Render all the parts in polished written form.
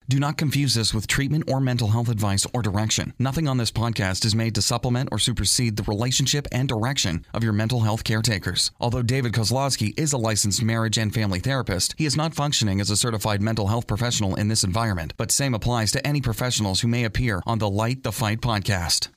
Do not confuse this with treatment or mental health advice or direction. Nothing on this podcast is made to supplement or supersede the relationship and direction of your mental health caretakers. Although David Kozlowski is a licensed marriage and family therapist, he is not functioning as a certified mental health professional in this environment, but same applies to any professionals who may appear on the Light the Fight podcast.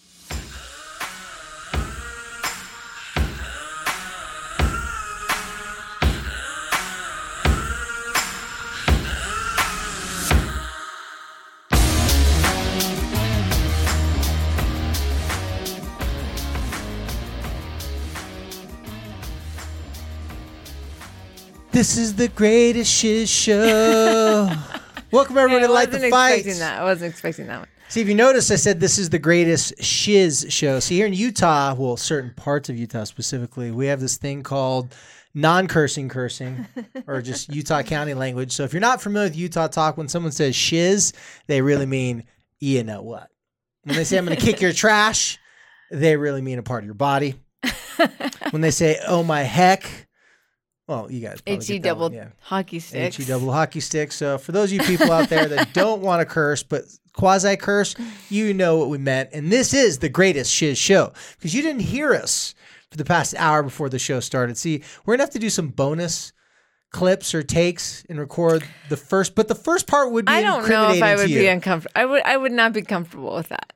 This is the greatest shiz show. Welcome everyone to Light the Fight. I wasn't expecting that one. See, if you notice, I said this is the greatest shiz show. See, here in Utah, well, certain parts of Utah specifically, we have this thing called non-cursing cursing, or just Utah County language. So if you're not familiar with Utah talk, when someone says shiz, they really mean, you know what. When they say, I'm going to kick your trash, they really mean a part of your body. When they say, oh my heck, well, you guys probably HE double hockey sticks. HE double hockey sticks. So for those of you people out there that don't want to curse, but quasi-curse, you know what we meant. And this is the greatest shiz show because you didn't hear us for the past hour before the show started. See, we're going to have to do some bonus clips or takes and record the first, but the first part would be incriminating to you. I don't know if I would be uncomfortable. I would not be comfortable with that.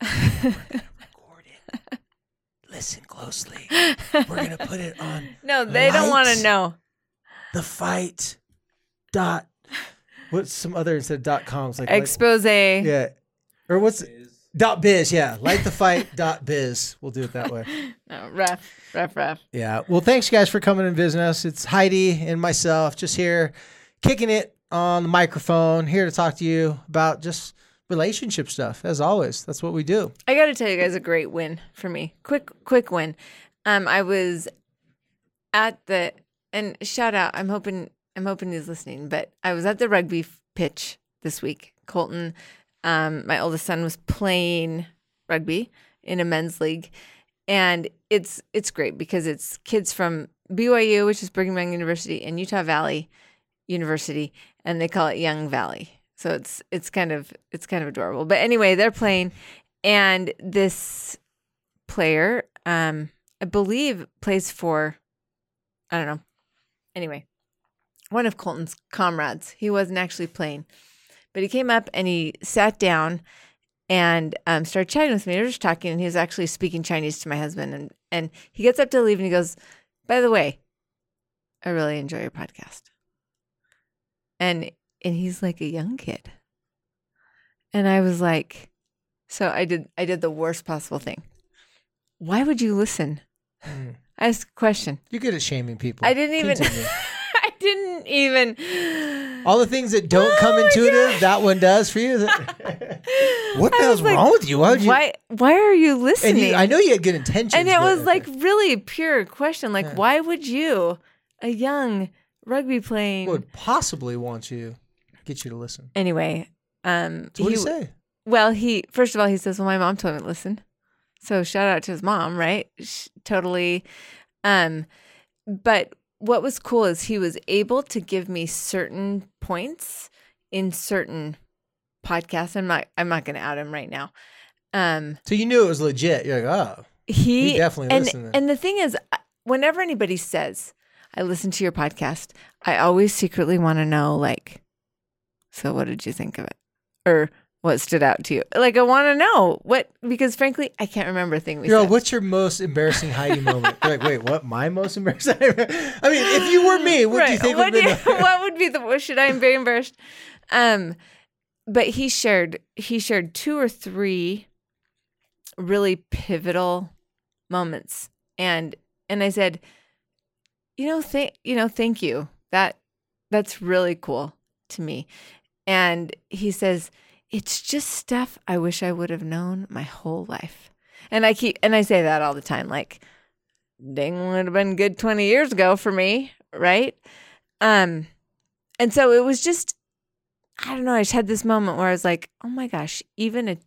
Record it. Listen closely. We're going to put it on. No, they don't want to know. The fight dot what's some other instead of .coms like expose yeah or what's dot biz light the fight dot biz. We'll do it that way. No, ref. Yeah. Well, thanks guys for coming and visiting us. It's Heidi and myself just here kicking it on the microphone, here to talk to you about just relationship stuff. As always, that's what we do. I got to tell you guys a great win for me. Quick win. I was at the. And shout out, I'm hoping he's listening, but I was at the rugby pitch this week. Colton, my oldest son, was playing rugby in a men's league. And it's great because it's kids from BYU, which is Brigham Young University, and Utah Valley University, and they call it Young Valley. So it's kind of adorable. But anyway, they're playing, and this player, I believe, plays for, I don't know. Anyway, one of Colton's comrades, he wasn't actually playing, but he came up and he sat down and started chatting with me. We were just talking, and he was actually speaking Chinese to my husband. And he gets up to leave, and he goes, by the way, I really enjoy your podcast. And he's like a young kid. And I was like, so I did the worst possible thing. Why would you listen? I asked a question. You're good at shaming people. I didn't even. All the things that don't come intuitive, that one does for you. What the hell's wrong with you? Why are you listening? And I know you had good intentions. And it was like really a pure question. Like, why would you, a young rugby playing, would possibly want you, get you to listen? Anyway, so what did he say? Well, first of all, he says, well, my mom told me to listen. So shout out to his mom, right? Totally. But what was cool is he was able to give me certain points in certain podcasts. I'm not going to out him right now. So you knew it was legit. You're like, oh, he definitely listened. And the thing is, whenever anybody says, I listen to your podcast, I always secretly want to know, like, so what did you think of it? Or what stood out to you? Like, I want to know because frankly, I can't remember a thing we said. What's your most embarrassing Heidi moment? You're like, wait, what? My most embarrassing? I mean, if you were me, what do you think would be what would be should I be embarrassed? But he shared 2 or 3 really pivotal moments. And I said, thank you. That's really cool to me. And he says, it's just stuff I wish I would have known my whole life. And I say that all the time, like, dang, would have been good 20 years ago for me, right? And so it was just, I don't know, I just had this moment where I was like, oh my gosh, even a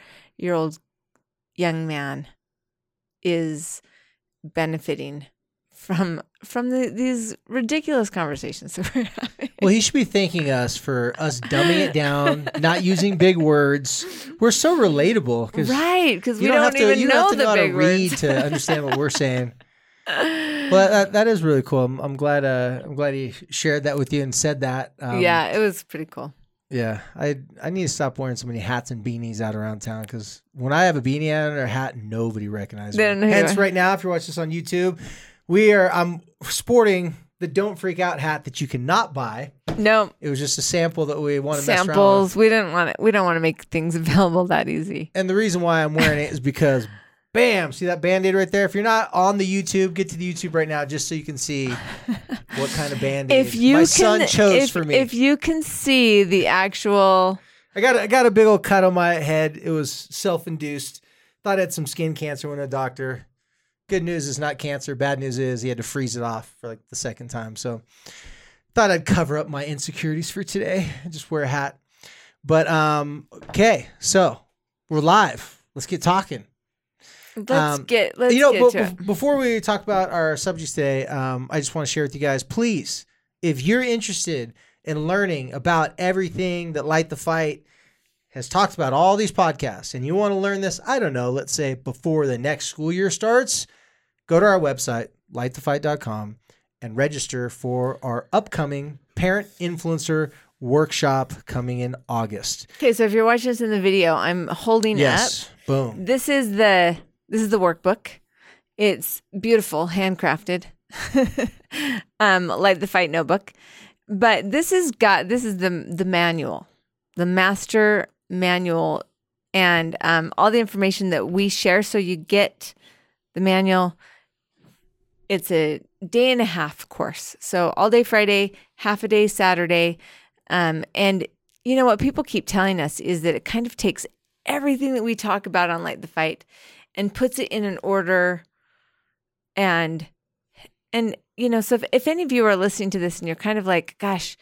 24-year-old young man is benefiting these ridiculous conversations that we're having. Well, he should be thanking us for us dumbing it down, not using big words. We're so relatable, Right, because we you don't have to, even you know don't have to the know how big to read words. to understand what we're saying. Well, that is really cool. I'm glad he shared that with you and said that. Yeah, it was pretty cool. Yeah, I need to stop wearing so many hats and beanies out around town because when I have a beanie on or a hat, nobody recognizes They don't me. know who Hence, you are. right now, if you're watching this on YouTube, I'm sporting the Don't Freak Out hat that you cannot buy. No It was just a sample that we want to mess around with. samples. We didn't want it. We don't want to make things available that easy. And the reason why I'm wearing it is because, bam, see that Band-Aid right there? If you're not on the YouTube, get to the YouTube right now just so you can see what kind of Band-Aid my son chose for me. If you can see the actual, I got a big old cut on my head. It was self-induced. Thought I had some skin cancer. Went to a doctor. Good news is not cancer. Bad news is he had to freeze it off for like the second time. So thought I'd cover up my insecurities for today and just wear a hat. But okay, so we're live. Let's get talking. let's get to it. Before we talk about our subjects today, I just want to share with you guys, please, if you're interested in learning about everything that Light the Fight has talked about, all these podcasts, and you want to learn this, I don't know, let's say before the next school year starts, go to our website, lightthefight.com, and register for our upcoming Parent Influencer Workshop coming in August. Okay, so if you're watching this in the video, I'm holding up. Boom. This is the workbook. It's beautiful, handcrafted. Like the Fight notebook. But this is the manual, the master manual, and all the information that we share. So you get the manual. It's a day and a half course. So all day Friday, half a day Saturday. And you know what people keep telling us is that it kind of takes everything that we talk about on Light the Fight and puts it in an order. And you know, so if any of you are listening to this and you're kind of like, gosh,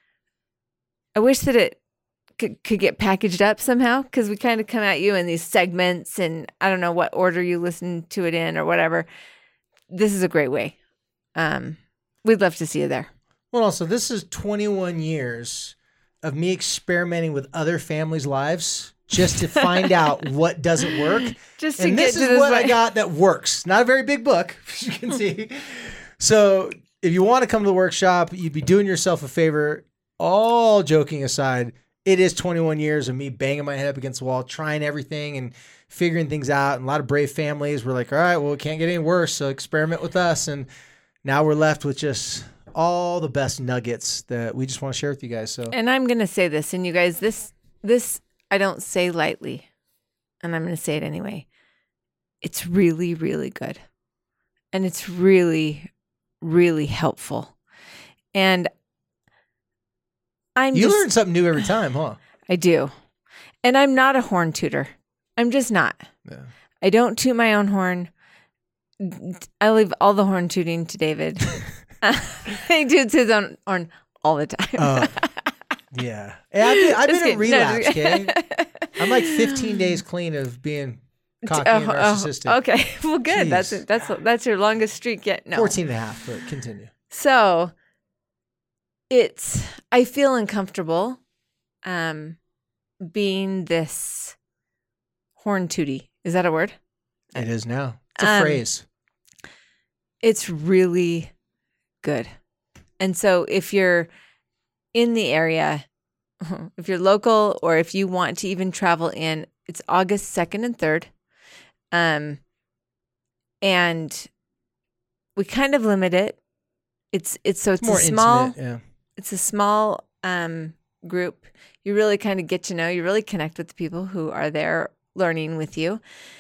I wish that it could get packaged up somehow, because we kind of come at you in these segments and I don't know what order you listen to it in or whatever. This is a great way. We'd love to see you there. Well, also, this is 21 years of me experimenting with other families' lives just to find out what doesn't work. Just to and get this to is this what way. I got that works. Not a very big book, as you can see. So if you want to come to the workshop, you'd be doing yourself a favor. All joking aside, it is 21 years of me banging my head up against the wall, trying everything and figuring things out. And a lot of brave families were like, all right, well, it can't get any worse, so experiment with us. And now we're left with just all the best nuggets that we just want to share with you guys. So, And I'm going to say this, and you guys, this I don't say lightly, and I'm going to say it anyway. It's really, really good. And it's really, really helpful. And you learn something new every time, huh? I do. And I'm not a horn tooter. I'm just not. Yeah. I don't toot my own horn. I leave all the horn tooting to David. He toots his own horn all the time. Yeah. Hey, I've Just been in kidding. No, relapse, just okay? I'm like 15 days clean of being cocky and narcissistic. Okay. Well, good. Jeez. That's your longest streak yet. No. 14 and a half, but continue. So I feel uncomfortable being this horn tootie. Is that a word? It is now. It's a phrase. It's really good. And so if you're in the area, if you're local, or if you want to even travel in, it's August 2nd and 3rd. And we kind of limit it. It's More a small, intimate, yeah. it's a small group. You really kind of get to know, you really connect with the people who are there learning with you.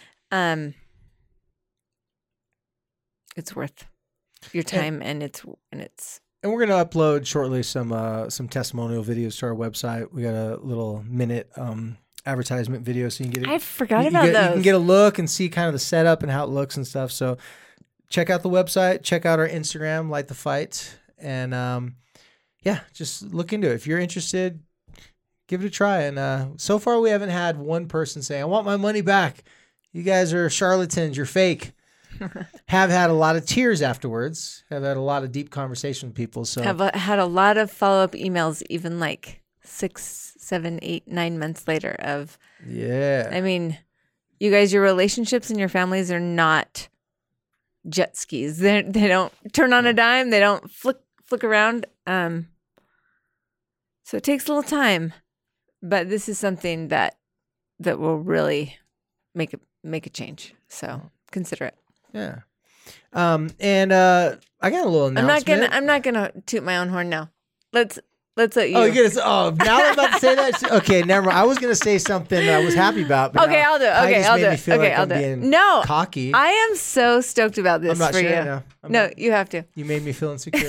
It's worth your time, and it's And we're going to upload shortly some testimonial videos to our website. We got a little minute advertisement video, so you can get it. I forgot about those. You can get a look and see kind of the setup and how it looks and stuff. So check out the website, check out our Instagram, Light the Fight, and just look into it. If you're interested, give it a try. And so far, we haven't had one person say, "I want my money back. You guys are charlatans. You're fake." have had a lot of tears afterwards, have had a lot of deep conversation with people. So Have had a lot of follow-up emails, even like 6, 7, 8, 9 months later of, yeah. I mean, you guys, your relationships and your families are not jet skis. They don't turn on a dime. They don't flick around. So it takes a little time, but this is something that will really make a change. So consider it. Yeah. And I got a little announcement. I'm not gonna toot my own horn now. Let's let you. Oh, you're gonna. Now I'm about to say that. Okay, never mind. I was gonna say something that I was happy about. But Okay, now I'll do it. Heidi Okay, just I'll made do me it. feel Okay, like I'll I'm do it. being No, cocky. I am so stoked about this I'm not for sure. you. No, No, you have to. you made me feel insecure.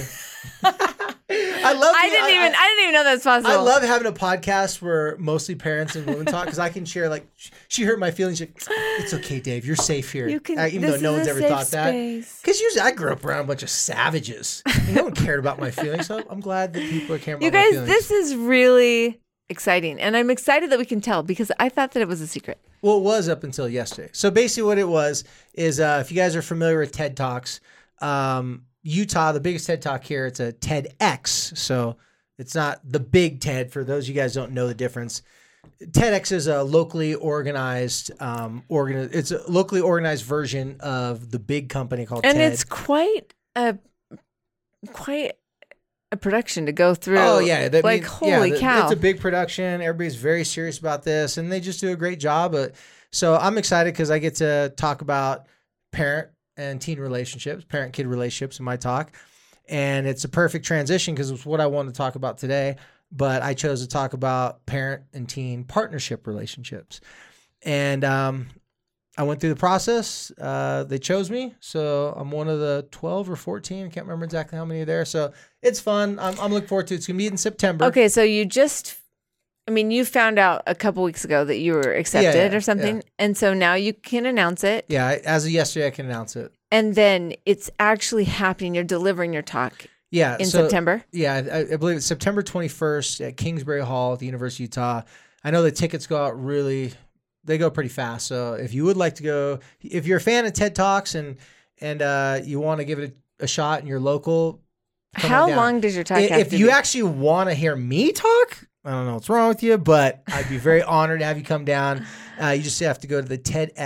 I didn't even know that's possible. I love having a podcast where mostly parents and women talk because I can share, like, she hurt my feelings. She's like, it's okay, Dave. You're safe here. You can, Even though no one's ever thought that. Because usually I grew up around a bunch of savages. No one cared about my feelings. So I'm glad that people are caring about my You feelings. guys, this is really exciting. And I'm excited that we can tell because I thought that it was a secret. Well, it was up until yesterday. So basically what it was is if you guys are familiar with TED Talks, Utah, the biggest TED Talk here, it's a TEDx. So it's not the big TED for those of you guys don't know the difference. TEDx is a locally organized it's a locally organized version of the big company called And TED. it's quite a production to go through. Oh yeah, holy cow. It's a big production. Everybody's very serious about this and they just do a great job. So I'm excited because I get to talk about parent and teen relationships, parent-kid relationships in my talk. And it's a perfect transition because it's what I wanted to talk about today. But I chose to talk about parent and teen partnership relationships. And I went through the process. They chose me. So I'm one of the 12 or 14. I can't remember exactly how many are there. So it's fun. I'm looking forward to it. It's going to be in September. Okay, so you found out a couple weeks ago that you were accepted or something. Yeah. And so now you can announce it. Yeah, as of yesterday, I can announce it. And then it's actually happening. You're delivering your talk in September. Yeah, I believe it's September 21st at Kingsbury Hall at the University of Utah. I know the tickets go out they go pretty fast. So if you would like to go, if you're a fan of TED Talks and you want to give it a shot and you're local, how long does your talk have if to you be? actually want to hear me talk, I don't know what's wrong with you, but I'd be very honored to have you come down. You just have to go to the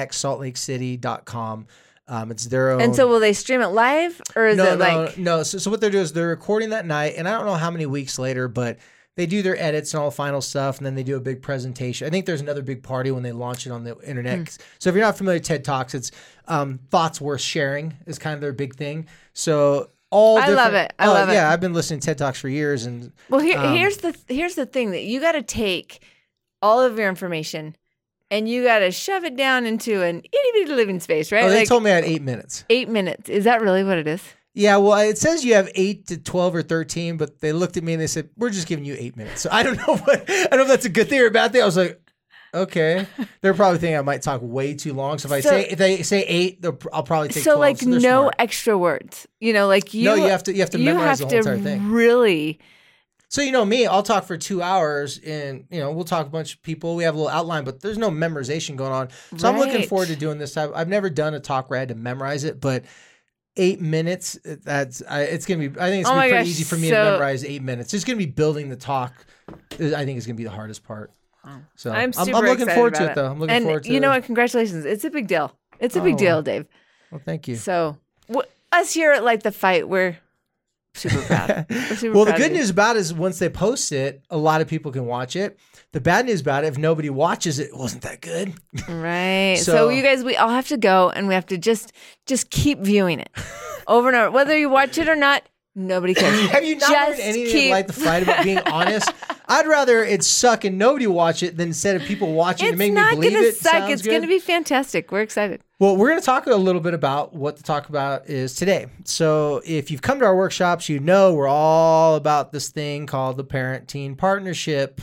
TEDxsaltLakeCity.com. It's their own. And so will they stream it live or is it like? No. So what they're doing is they're recording that night, and I don't know how many weeks later, but they do their edits and all the final stuff, and then they do a big presentation. I think there's another big party when they launch it on the internet. So if you're not familiar with TED Talks, it's thoughts worth sharing is kind of their big thing. So I love it. I love it. Yeah, I've been listening to TED Talks for years, and here's the thing that you got to take all of your information and you got to shove it down into an itty bitty living space, right? Oh, they told me I had 8 minutes. 8 minutes. Is that really what it is? Yeah, well, it says you have 8 to 12 or 13, but they looked at me and they said, we're just giving you 8 minutes. So I don't know if that's a good thing or a bad thing. I was like, okay. They're probably thinking I might talk way too long. So if they say 8, I'll probably take 12. So like no smart. extra words. You have to memorize the whole entire thing. Really. So me, I'll talk for 2 hours and we'll talk to a bunch of people. We have a little outline, but there's no memorization going on. So I'm looking forward to doing this. I've never done a talk where I had to memorize it, but 8 minutes, it's going to be, I think it's going to be pretty easy for me to memorize 8 minutes. It's going to be building the talk. I think it's going to be the hardest part. So I'm looking forward to it though. I'm looking forward to it. You know what? Congratulations. It's a big deal. It's a big deal, Dave. Well, thank you. So us here at Like the Fight, we're super proud. Well, the good news about it is once they post it, a lot of people can watch it. The bad news about it, if nobody watches it, wasn't that good. Right. So you guys, we all have to go and we have to just keep viewing it over and over. Whether you watch it or not, nobody cares. Have you not heard anything like the fight about being honest? I'd rather it suck and nobody watch it than instead of people watching it and make me believe it. It's not going to suck. It's going to be fantastic. We're excited. Well, we're going to talk a little bit about what to talk about is today. So if you've come to our workshops, we're all about this thing called the parent-teen partnership.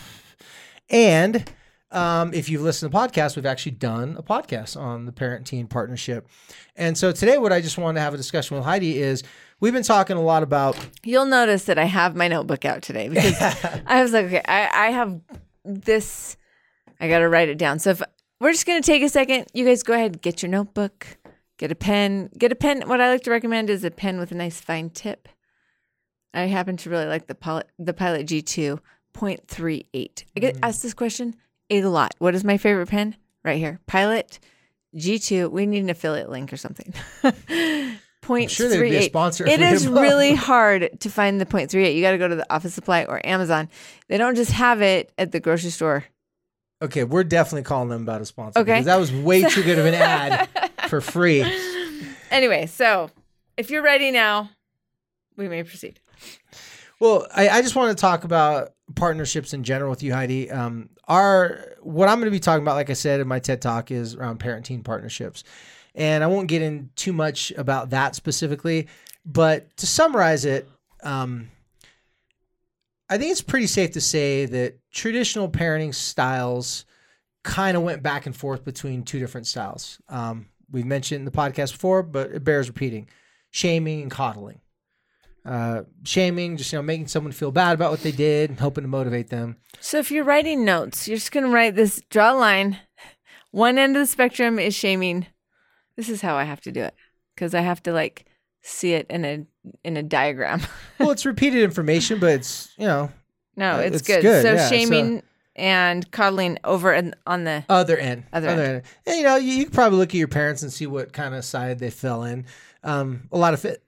And if you've listened to the podcast, we've actually done a podcast on the parent-teen partnership. And so today what I just wanted to have a discussion with Heidi is we've been talking a lot about... You'll notice that I have my notebook out today because I was like, okay, I have this, I got to write it down. So if we're just going to take a second, you guys go ahead, get your notebook, Get a pen. What I like to recommend is a pen with a nice fine tip. I happen to really like the Pilot G2 0.38. I get asked this question a lot. What is my favorite pen? Right here. Pilot G2. We need an affiliate link or something. 0.38. I'm sure they'd be a sponsor. It is really hard to find the 0.38. You got to go to the Office Supply or Amazon. They don't just have it at the grocery store. Okay, we're definitely calling them about a sponsor. Okay. Because that was way too good of an ad for free. Anyway, so if you're ready now, we may proceed. Well, I just want to talk about partnerships in general with you, Heidi. What I'm going to be talking about, like I said in my TED Talk, is around parent-teen partnerships. And I won't get in too much about that specifically, but to summarize it, I think it's pretty safe to say that traditional parenting styles kind of went back and forth between two different styles. We've mentioned in the podcast before, but it bears repeating: shaming and coddling. Shaming, just making someone feel bad about what they did and hoping to motivate them. So if you're writing notes, you're just going to write this, draw a line. One end of the spectrum is shaming. This is how I have to do it because I have to see it in a diagram. Well, it's repeated information, but it's no, it's good. So yeah, shaming and coddling over on the other end. Other end. And, you can probably look at your parents and see what kind of side they fell in. A lot of it.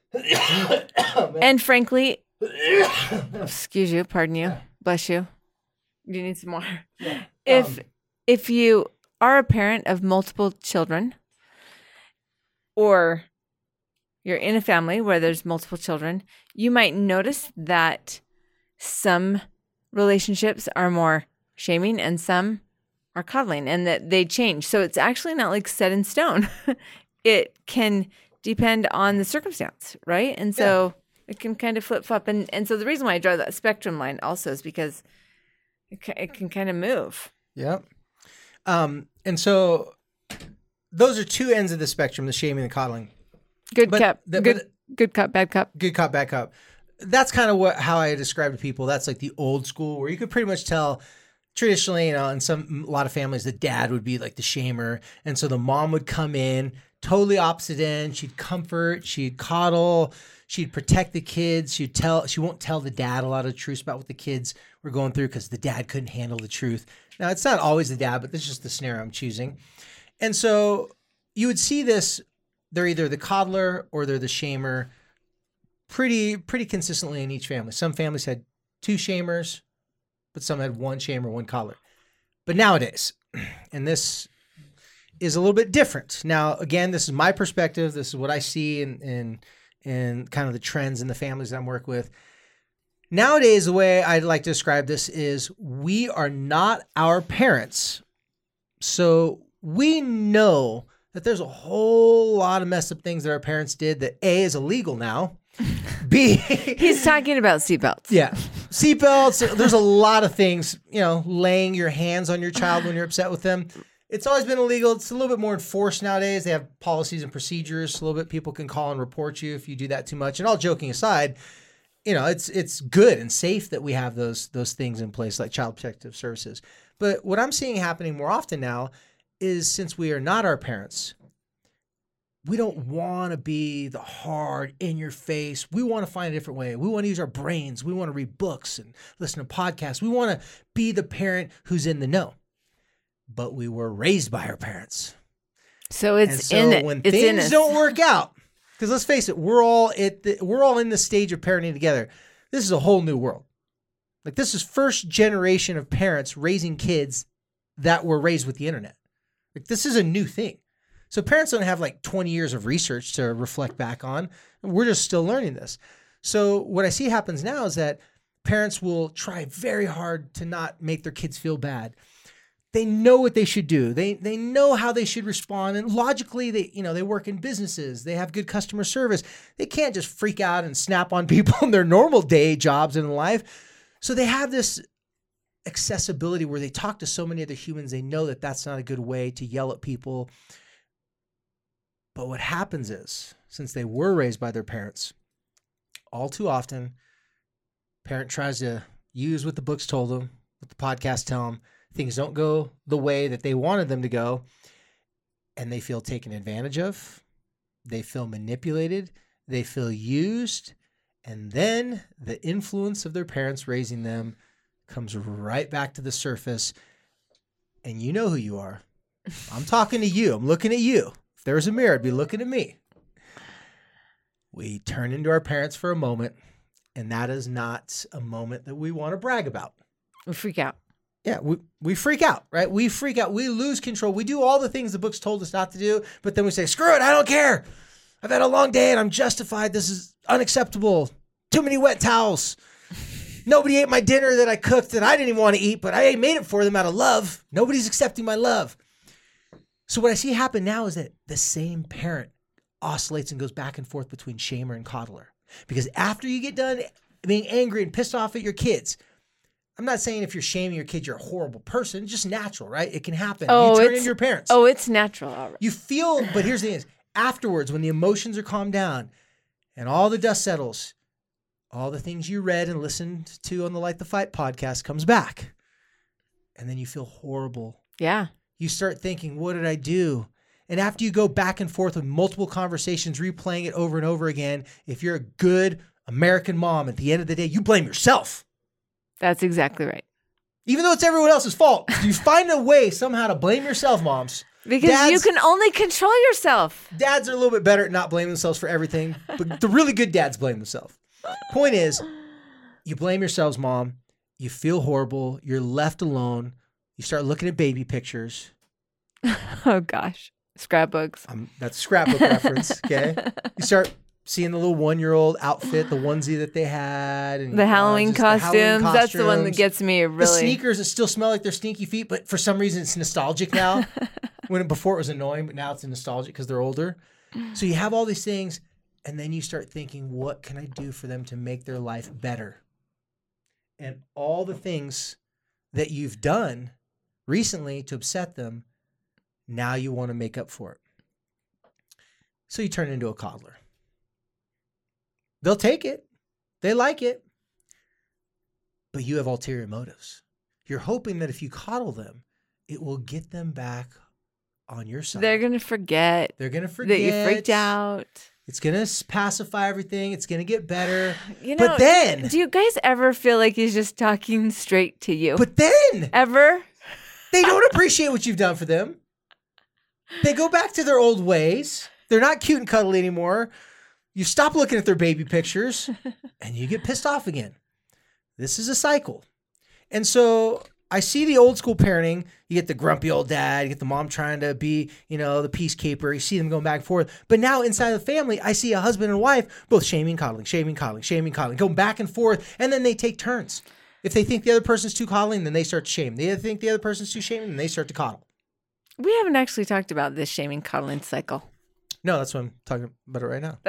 And frankly, excuse you, pardon you, bless you. You need some more. Yeah. If you are a parent of multiple children, or you're in a family where there's multiple children, you might notice that some relationships are more shaming and some are coddling, and that they change. So it's actually not set in stone. It can depend on the circumstance, right? And so it can kind of flip-flop. And so the reason why I draw that spectrum line also is because it can kind of move. Yep. And so those are two ends of the spectrum, the shaming and the coddling. Good cop, bad cop. Good cop, bad cop. That's kind of how I describe to people. That's like the old school where you could pretty much tell traditionally, in a lot of families, the dad would be like the shamer. And so the mom would come in totally opposite end. She'd comfort, she'd coddle, she'd protect the kids. She won't tell the dad a lot of truths about what the kids were going through because the dad couldn't handle the truth. Now, it's not always the dad, but this is just the scenario I'm choosing. And so you would see this, they're either the coddler or they're the shamer pretty consistently in each family. Some families had two shamers, but some had one shamer, one coddler. But nowadays, and this is a little bit different. Now, again, this is my perspective. This is what I see in kind of the trends in the families that I'm working with. Nowadays, the way I'd like to describe this is we are not our parents. So we know that there's a whole lot of messed up things that our parents did that A, is illegal now. B, he's talking about seatbelts. Yeah. Seatbelts. There's a lot of things, laying your hands on your child when you're upset with them. It's always been illegal. It's a little bit more enforced nowadays. They have policies and procedures. A little bit people can call and report you if you do that too much. And all joking aside, it's good and safe that we have those things in place like Child Protective Services. But what I'm seeing happening more often now is since we are not our parents, we don't want to be the hard, in-your-face. We want to find a different way. We want to use our brains. We want to read books and listen to podcasts. We want to be the parent who's in the know. But we were raised by our parents. So it's when things don't work out, because let's face it, we're all in the stage of parenting together. This is a whole new world. Like this is first generation of parents raising kids that were raised with the internet. Like this is a new thing. So parents don't have 20 years of research to reflect back on. We're just still learning this. So what I see happens now is that parents will try very hard to not make their kids feel bad. They know what they should do. They know how they should respond. And logically, they work in businesses. They have good customer service. They can't just freak out and snap on people in their normal day jobs and in life. So they have this accessibility where they talk to so many other humans. They know that that's not a good way to yell at people. But what happens is, since they were raised by their parents, all too often, parent tries to use what the books told them, what the podcasts tell them. Things don't go the way that they wanted them to go. and they feel taken advantage of. They feel manipulated. They feel used. And then the influence of their parents raising them comes right back to the surface. And you know who you are. I'm talking to you. I'm looking at you. If there was a mirror, I'd be looking at me. We turn into our parents for a moment, and that is not a moment that we want to brag about. We freak out. Yeah, we freak out, right? We freak out. We lose control. We do all the things the book's told us not to do, but then we say, screw it, I don't care. I've had a long day and I'm justified. This is unacceptable. Too many wet towels. Nobody ate my dinner that I cooked that I didn't even want to eat, but I made it for them out of love. Nobody's accepting my love. So what I see happen now is that the same parent oscillates and goes back and forth between shamer and coddler. Because after you get done being angry and pissed off at your kids, I'm not saying if you're shaming your kids, you're a horrible person. It's just natural, right? It can happen. You turn into your parents. Oh, it's natural. All right. You feel, but here's the thing is, afterwards, when the emotions are calmed down and all the dust settles, all the things you read and listened to on the Light the Fight podcast comes back. And then you feel horrible. Yeah. You start thinking, what did I do? And after you go back and forth with multiple conversations, replaying it over and over again, if you're a good American mom, at the end of the day, you blame yourself. That's exactly right. Even though it's everyone else's fault, you find a way somehow to blame yourself, moms. Because you can only control yourself. Dads are a little bit better at not blaming themselves for everything, but the really good dads blame themselves. Point is, you blame yourselves, mom. You feel horrible. You're left alone. You start looking at baby pictures. Oh, gosh. Scrapbooks. That's a scrapbook reference, okay? You start seeing the little 1-year-old outfit, the onesie that they had. And, the Halloween costumes. That's the one that gets me really. The sneakers that still smell like their stinky feet, but for some reason it's nostalgic now. Before it was annoying, but now it's nostalgic because they're older. So you have all these things, and then you start thinking, what can I do for them to make their life better? And all the things that you've done recently to upset them, now you want to make up for it. So you turn into a coddler. They'll take it. They like it. But you have ulterior motives. You're hoping that if you coddle them, it will get them back on your side. They're going to forget. They're going to forget. That you freaked out. It's going to pacify everything. It's going to get better. But then... Do you guys ever feel like he's just talking straight to you? But then... Ever? They don't appreciate what you've done for them. They go back to their old ways. They're not cute and cuddly anymore. You stop looking at their baby pictures and you get pissed off again. This is a cycle. And so I see the old school parenting. You get the grumpy old dad, you get the mom trying to be, the peacekeeper. You see them going back and forth. But now inside the family, I see a husband and wife both shaming, coddling, going back and forth. And then they take turns. If they think the other person's too coddling, then they start to shame. They think the other person's too shaming, then they start to coddle. We haven't actually talked about this shaming, coddling cycle. No, that's what I'm talking about it right now.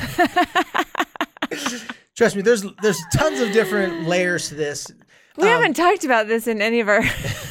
Trust me, there's tons of different layers to this. We haven't talked about this in any of our...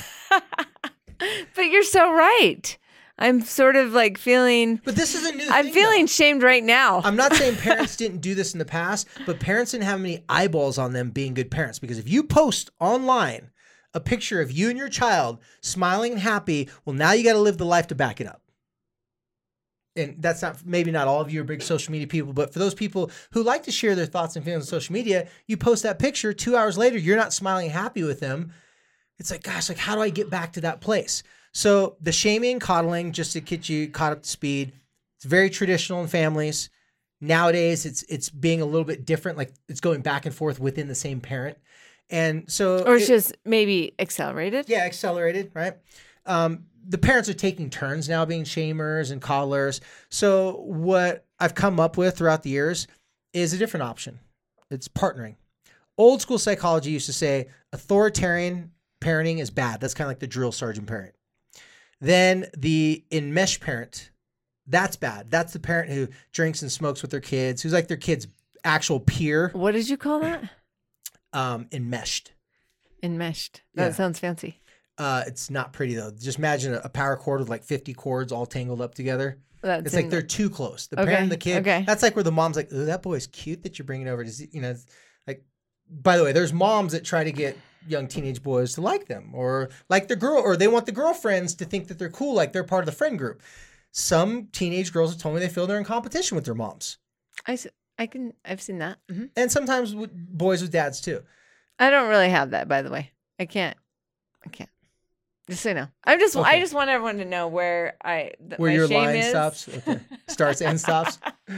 But you're so right. I'm sort of like feeling... But this is a new thing, I'm feeling shamed right now. I'm not saying parents didn't do this in the past, but parents didn't have many eyeballs on them being good parents. Because if you post online a picture of you and your child smiling and happy, well, now you got to live the life to back it up. And that's maybe not all of you are big social media people, but for those people who like to share their thoughts and feelings on social media, you post that picture, 2 hours later, you're not smiling and happy with them. It's like, gosh, how do I get back to that place? So the shaming, coddling, just to get you caught up to speed, it's very traditional in families. Nowadays, it's being a little bit different, like it's going back and forth within the same parent. And so... Or it's just maybe accelerated? Yeah, accelerated, right? The parents are taking turns now being shamers and coddlers. So what I've come up with throughout the years is a different option. It's partnering. Old school psychology used to say authoritarian parenting is bad. That's kind of like the drill sergeant parent. Then the enmeshed parent, that's bad. That's the parent who drinks and smokes with their kids, who's like their kid's actual peer. What did you call that? Enmeshed. Enmeshed. That sounds fancy. It's not pretty though. Just imagine a power cord with like 50 cords all tangled up together. It's like they're too close. The parent and the kid. Okay. That's like where the mom's like, "Oh, that boy's cute that you're bringing over." It's like. By the way, there's moms that try to get young teenage boys to like them, or like the girl, or they want the girlfriends to think that they're cool, like they're part of the friend group. Some teenage girls have told me they feel they're in competition with their moms. I've seen that. Mm-hmm. And sometimes with boys with dads too. I don't really have that, by the way. I can't. Just so you know. I just want everyone to know where where my your shame line is. stops, okay. Starts and stops.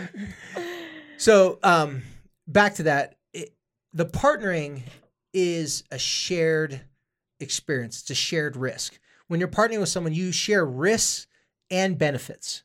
So back to that. The partnering is a shared experience. It's a shared risk. When you're partnering with someone, you share risks and benefits.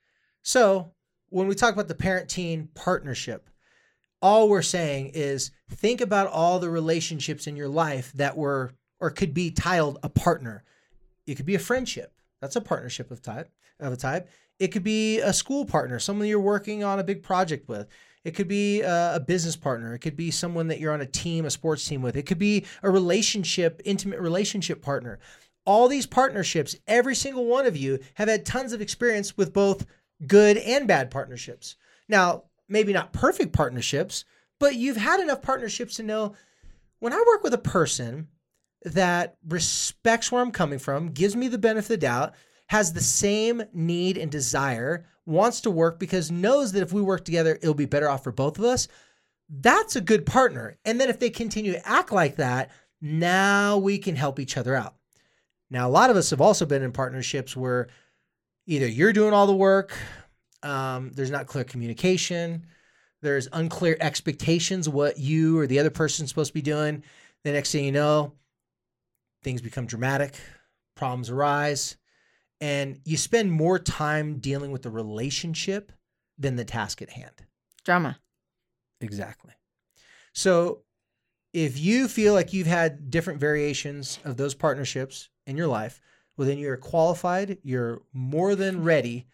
So when we talk about the parent-teen partnership, all we're saying is think about all the relationships in your life that were or could be titled a partner. It could be a friendship. That's a partnership of a type. It could be a school partner, someone you're working on a big project with. It could be a business partner. It could be someone that you're on a team, a sports team with. It could be a relationship, intimate relationship partner. All these partnerships, every single one of you have had tons of experience with both good and bad partnerships. Now, maybe not perfect partnerships, but you've had enough partnerships to know when I work with a person that respects where I'm coming from, gives me the benefit of the doubt, has the same need and desire, wants to work because knows that if we work together, it'll be better off for both of us. That's a good partner. And then if they continue to act like that, now we can help each other out. Now, a lot of us have also been in partnerships where either you're doing all the work, there's not clear communication, there's unclear expectations of what you or the other person's supposed to be doing. The next thing you know, things become dramatic, problems arise, and you spend more time dealing with the relationship than the task at hand. Drama. Exactly. So if you feel like you've had different variations of those partnerships in your life, well, then you're qualified. You're more than ready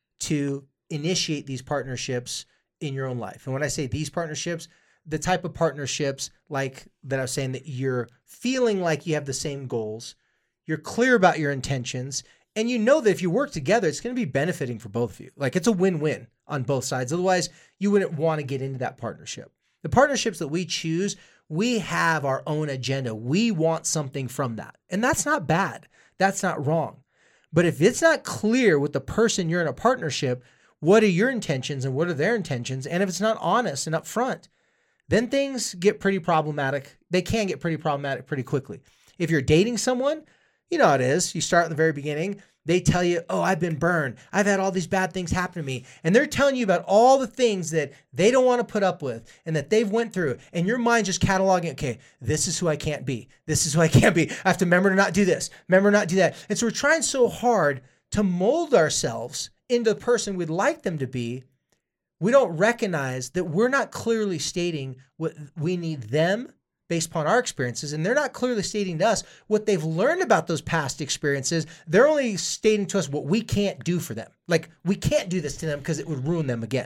to initiate these partnerships in your own life. And when I say these partnerships, the type of partnerships like that I was saying that you're feeling like you have the same goals, you're clear about your intentions, and you know that if you work together, it's going to be benefiting for both of you. Like it's a win-win on both sides. Otherwise, you wouldn't want to get into that partnership. The partnerships that we choose, we have our own agenda. We want something from that. And that's not bad. That's not wrong. But if it's not clear with the person you're in a partnership, what are your intentions and what are their intentions? And if it's not honest and upfront, then things get pretty problematic. They can get pretty problematic pretty quickly. If you're dating someone, you know how it is. You start in the very beginning. They tell you, oh, I've been burned. I've had all these bad things happen to me. And they're telling you about all the things that they don't want to put up with and that they've went through. And your mind just cataloging, okay, this is who I can't be. This is who I can't be. I have to remember to not do this. Remember not do that. And so we're trying so hard to mold ourselves into the person we'd like them to be. We don't recognize that we're not clearly stating what we need them based upon our experiences, and they're not clearly stating to us what they've learned about those past experiences. They're only stating to us what we can't do for them. Like, we can't do this to them because it would ruin them again.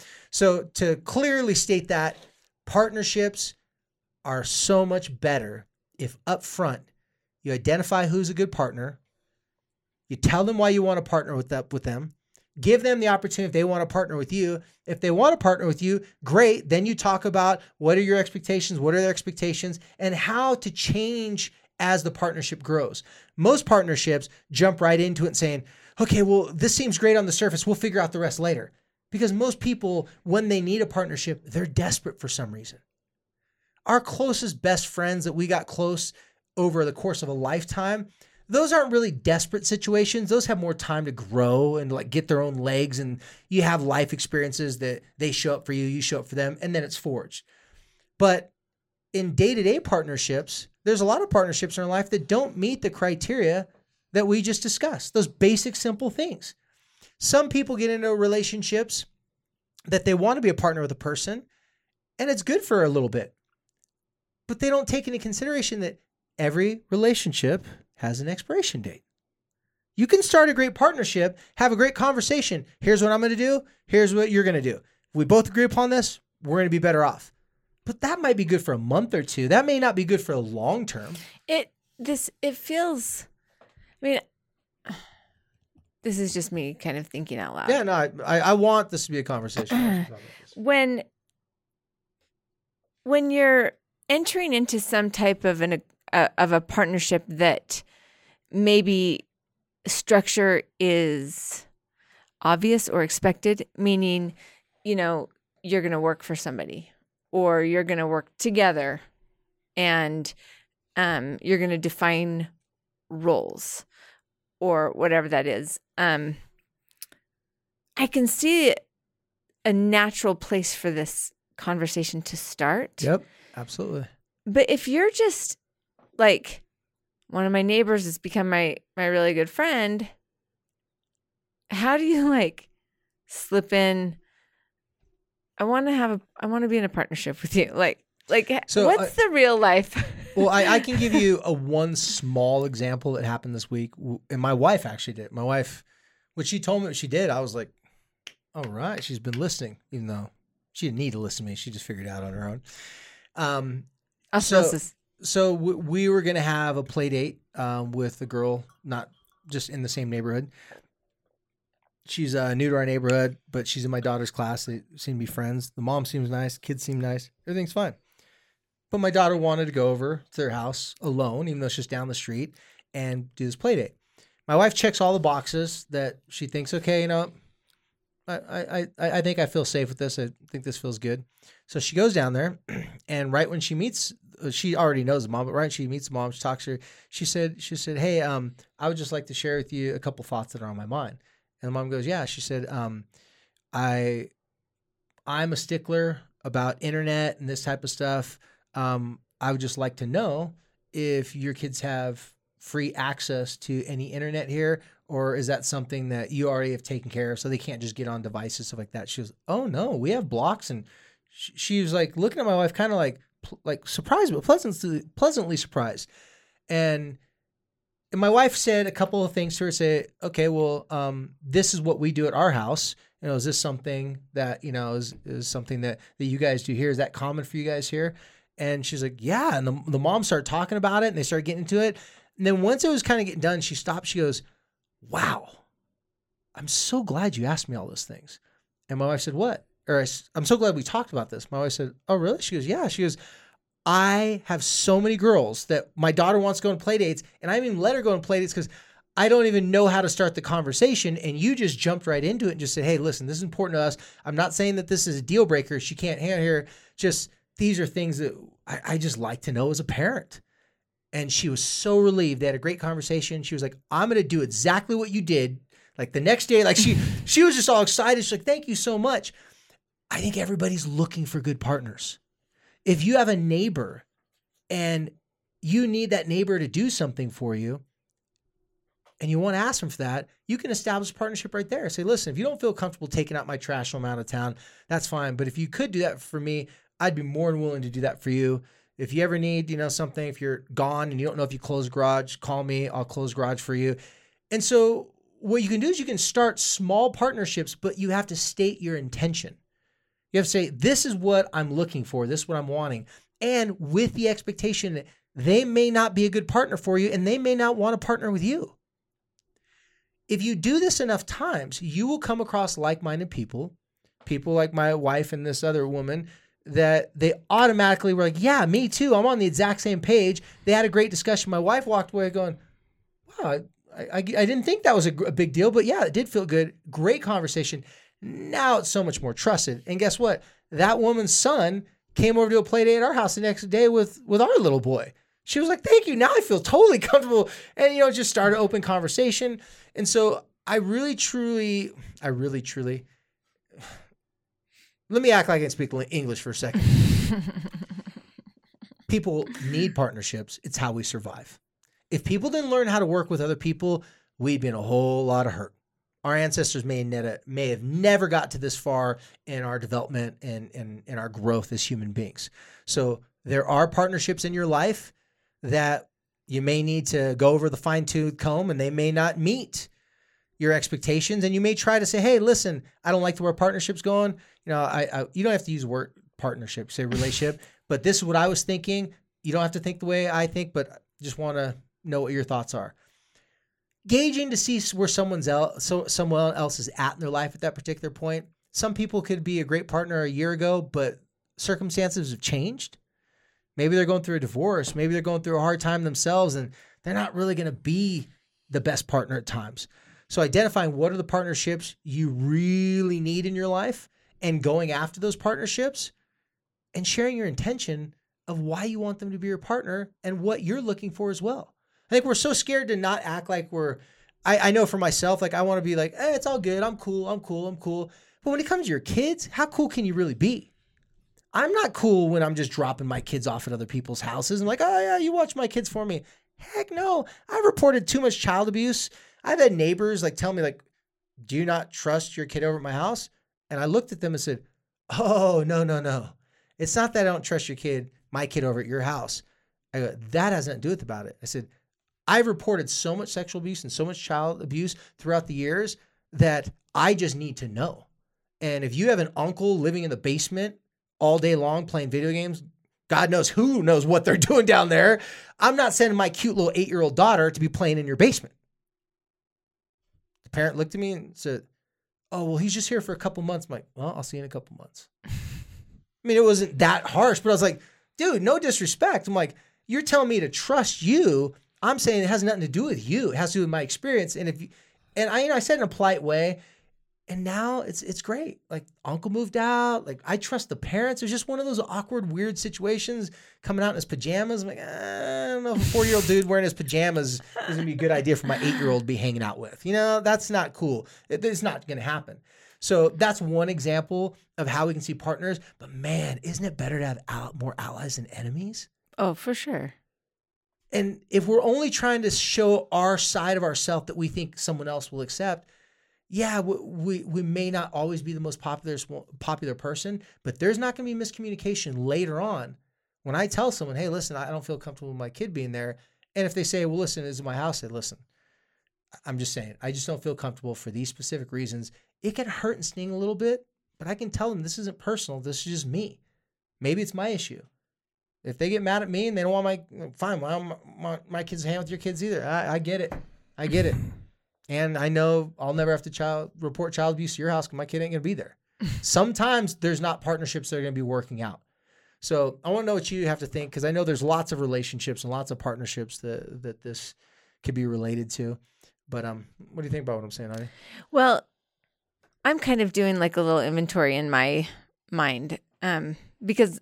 So to clearly state that, partnerships are so much better if up front you identify who's a good partner, you tell them why you want to partner with them, give them the opportunity if they want to partner with you. If they want to partner with you, great. Then you talk about what are your expectations, what are their expectations, and how to change as the partnership grows. Most partnerships jump right into it and saying, okay, well, this seems great on the surface. We'll figure out the rest later. Because most people, when they need a partnership, they're desperate for some reason. Our closest best friends that we got close over the course of a lifetime, those aren't really desperate situations. Those have more time to grow and like get their own legs, and you have life experiences that they show up for you, you show up for them, and then it's forged. But in day-to-day partnerships, there's a lot of partnerships in our life that don't meet the criteria that we just discussed, those basic, simple things. Some people get into relationships that they want to be a partner with a person, and it's good for a little bit. But they don't take into consideration that every relationship has an expiration date. You can start a great partnership, have a great conversation. Here's what I'm going to do. Here's what you're going to do. If we both agree upon this, we're going to be better off. But that might be good for a month or two. That may not be good for a long term. It feels, I mean, this is just me kind of thinking out loud. Yeah, no, I want this to be a conversation. When you're entering into some type of a partnership that maybe structure is obvious or expected, meaning, you're going to work for somebody or you're going to work together and you're going to define roles or whatever that is. I can see a natural place for this conversation to start. Yep, absolutely. But if you're just like, one of my neighbors has become my really good friend, how do you like slip in? I want to be in a partnership with you. So what's the real life? Well, I can give you one small example that happened this week. And my wife actually did. My wife, when she told me what she did, I was like, all right, she's been listening, even though she didn't need to listen to me. She just figured it out on her own. So we were going to have a play date with a girl, not just in the same neighborhood. She's new to our neighborhood, but she's in my daughter's class. They seem to be friends. The mom seems nice. Kids seem nice. Everything's fine. But my daughter wanted to go over to their house alone, even though it's just down the street, and do this play date. My wife checks all the boxes that she thinks, okay, I think I feel safe with this. I think this feels good. So she goes down there, and right when she meets, she already knows the mom, but right when she meets the mom, she talks to her. She said, hey, I would just like to share with you a couple thoughts that are on my mind. And the mom goes, yeah. She said, I'm a stickler about internet and this type of stuff. I would just like to know if your kids have free access to any internet here, or is that something that you already have taken care of so they can't just get on devices, stuff like that. She goes, oh no, we have blocks. And she was like looking at my wife kind of like surprised, but pleasantly surprised. And my wife said a couple of things to her, say, okay, well, this is what we do at our house. Is this something that, is something that you guys do here? Is that common for you guys here? And she's like, yeah. And the mom started talking about it and they started getting into it. And then once it was kind of getting done, she stopped. She goes, wow, I'm so glad you asked me all those things. And my wife said, what? I'm so glad we talked about this. My wife said, oh, really? She goes, yeah. She goes, I have so many girls that my daughter wants to go on play dates, and I even let her go on play dates because I don't even know how to start the conversation. And you just jumped right into it and just said, hey, listen, this is important to us. I'm not saying that this is a deal breaker. She can't hang here. Just these are things that I just like to know as a parent. And she was so relieved. They had a great conversation. She was like, I'm going to do exactly what you did. Like the next day, like she was just all excited. She's like, thank you so much. I think everybody's looking for good partners. If you have a neighbor and you need that neighbor to do something for you and you want to ask them for that, you can establish a partnership right there. Say, listen, if you don't feel comfortable taking out my trash when I'm out of town, that's fine. But if you could do that for me, I'd be more than willing to do that for you. If you ever need, something, if you're gone and you don't know if you close garage, call me. I'll close garage for you. And so what you can do is you can start small partnerships, but you have to state your intention. You have to say, this is what I'm looking for. This is what I'm wanting. And with the expectation that they may not be a good partner for you and they may not want to partner with you. If you do this enough times, you will come across like-minded people like my wife and this other woman, that they automatically were like, yeah, me too. I'm on the exact same page. They had a great discussion. My wife walked away going, wow, I didn't think that was a big deal, but yeah, it did feel good. Great conversation. Now it's so much more trusted. And guess what? That woman's son came over to a play date at our house the next day with our little boy. She was like, thank you. Now I feel totally comfortable. And, just started open conversation. And so I really, truly, let me act like I can speak English for a second. People need partnerships. It's how we survive. If people didn't learn how to work with other people, we'd be in a whole lot of hurt. Our ancestors may have never got to this far in our development and in our growth as human beings. So there are partnerships in your life that you may need to go over the fine-tooth comb, and they may not meet your expectations. And you may try to say, hey, listen, I don't like the way our partnership's going. You don't have to use word partnership, say relationship, but this is what I was thinking. You don't have to think the way I think, but just want to know what your thoughts are. Gauging to see where someone else is at in their life at that particular point. Some people could be a great partner a year ago, but circumstances have changed. Maybe they're going through a divorce. Maybe they're going through a hard time themselves, and they're not really going to be the best partner at times. So identifying what are the partnerships you really need in your life and going after those partnerships and sharing your intention of why you want them to be your partner and what you're looking for as well. I think we're so scared to not act like I know for myself, like I want to be like, it's all good. I'm cool. But when it comes to your kids, how cool can you really be? I'm not cool when I'm just dropping my kids off at other people's houses. I'm like, oh yeah, you watch my kids for me. Heck no. I've reported too much child abuse. I've had neighbors like tell me like, do you not trust your kid over at my house? And I looked at them and said, oh, no. It's not that I don't trust my kid over at your house. I go, that has nothing to do with about it. I said, I've reported so much sexual abuse and so much child abuse throughout the years that I just need to know. And if you have an uncle living in the basement all day long playing video games, God knows who knows what they're doing down there. I'm not sending my cute little 8-year-old daughter to be playing in your basement. The parent looked at me and said, oh, well, he's just here for a couple months. I'm like, well, I'll see you in a couple months. I mean, it wasn't that harsh, but I was like, dude, no disrespect. I'm like, you're telling me to trust you. I'm saying it has nothing to do with you. It has to do with my experience. And I said it in a polite way. And now it's great. Like uncle moved out. Like I trust the parents. It was just one of those awkward, weird situations coming out in his pajamas. I'm like, I don't know if a 4-year-old dude wearing his pajamas is going to be a good idea for my 8-year-old to be hanging out with. That's not cool. It's not going to happen. So that's one example of how we can see partners. But man, isn't it better to have more allies than enemies? Oh, for sure. And if we're only trying to show our side of ourselves that we think someone else will accept, yeah, we may not always be the most popular person, but there's not going to be miscommunication later on when I tell someone, hey, listen, I don't feel comfortable with my kid being there. And if they say, well, listen, this is my house, I say, listen, I'm just saying, I just don't feel comfortable for these specific reasons. It can hurt and sting a little bit, but I can tell them this isn't personal. This is just me. Maybe it's my issue. If they get mad at me and they don't want fine, why don't my kids hang with your kids either? I get it. And I know I'll never have to report child abuse to your house because my kid ain't going to be there. Sometimes there's not partnerships that are going to be working out. So I want to know what you have to think because I know there's lots of relationships and lots of partnerships that this could be related to. But what do you think about what I'm saying, Heidi? Well, I'm kind of doing like a little inventory in my mind because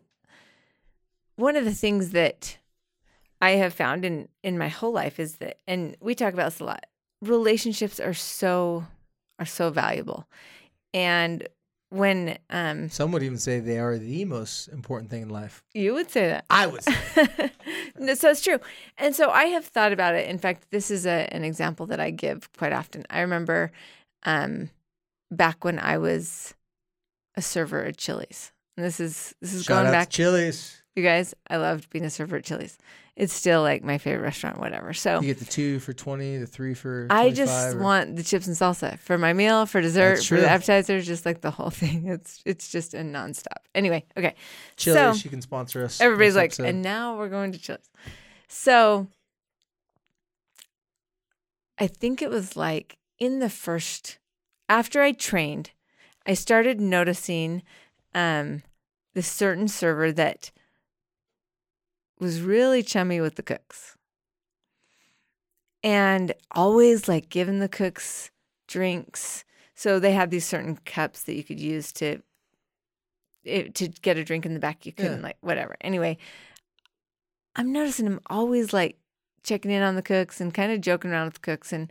one of the things that I have found in my whole life is that, and we talk about this a lot, relationships are so valuable. And when some would even say they are the most important thing in life. You would say that. I would say that. So it's true. And so I have thought about it. In fact, this is an example that I give quite often. I remember back when I was a server at Chili's. And this is Shout going out back to Chili's. You guys, I loved being a server at Chili's. It's still like my favorite restaurant, whatever. So you get the 2 for $20, the 3 for $25. I just want the chips and salsa for my meal, for dessert, for the appetizers, just like the whole thing. It's just a nonstop. Anyway, okay. Chili's, so, you can sponsor us. Everybody's like, and now we're going to Chili's. So I think it was like after I trained, I started noticing this certain server that was really chummy with the cooks and always like giving the cooks drinks. So they had these certain cups that you could use to get a drink in the back. You couldn't like whatever. Anyway, I'm noticing him always like checking in on the cooks and kind of joking around with the cooks. And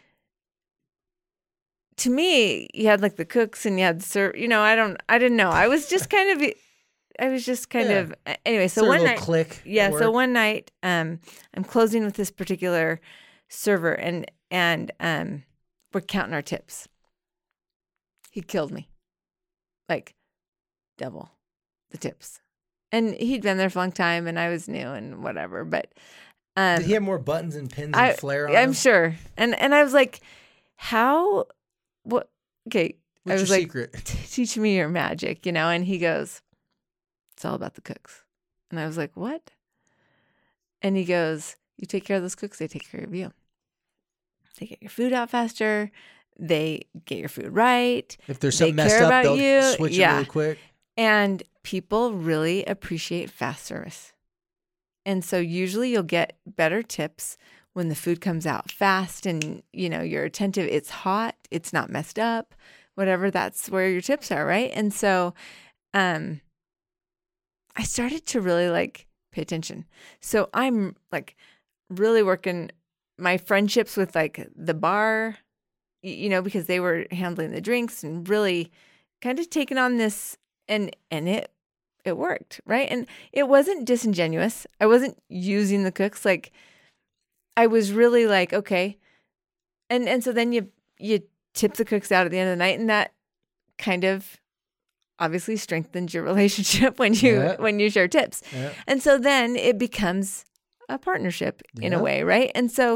to me, you had like the cooks and you had the I didn't know. I was just kind of anyway. So one night, click. Yeah. So one night, I'm closing with this particular server, and we're counting our tips. He killed me, like double the tips, and he'd been there for a long time, and I was new and whatever. But did he have more buttons and pins and flair on him? I'm sure, and I was like, how? What? Okay. What's I was your like, secret? Teach me your magic, and he goes, it's all about the cooks. And I was like, what? And he goes, you take care of those cooks, they take care of you. They get your food out faster. They get your food right. If there's something messed up, they'll switch it really quick. And people really appreciate fast service. And so usually you'll get better tips when the food comes out fast and, you're attentive, it's hot, it's not messed up, whatever, that's where your tips are, right? And so I started to really pay attention. So I'm really working my friendships with the bar, because they were handling the drinks and really kind of taking on this, and it worked, right? And it wasn't disingenuous. I wasn't using the cooks. I was really okay. And so then you tip the cooks out at the end of the night, and that kind of obviously strengthens your relationship when you share tips. Yeah. And so then it becomes a partnership in a way, right? And so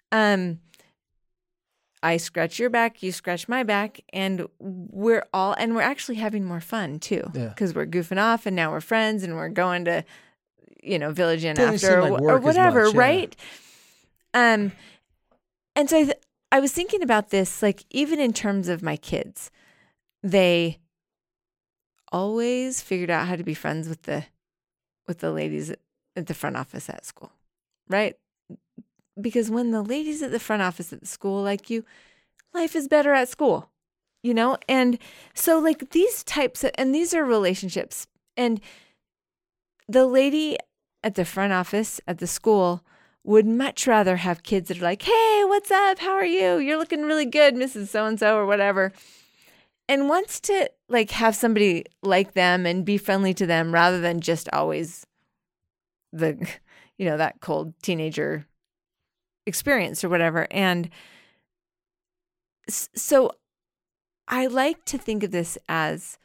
I scratch your back, you scratch my back, and we're actually having more fun too, because we're goofing off, and now we're friends, and we're going to, Village Inn after or whatever, much, right? And so I was thinking about this, even in terms of my kids, they always figured out how to be friends with the ladies at the front office at school, right? Because when the ladies at the front office at the school like you, life is better at school, And so these types of, and these are relationships. And the lady at the front office at the school would much rather have kids that are like, hey, what's up? How are you? You're looking really good, Mrs. So-and-so or whatever. And wants to have somebody like them and be friendly to them rather than just always that cold teenager experience or whatever. And so I like to think of this as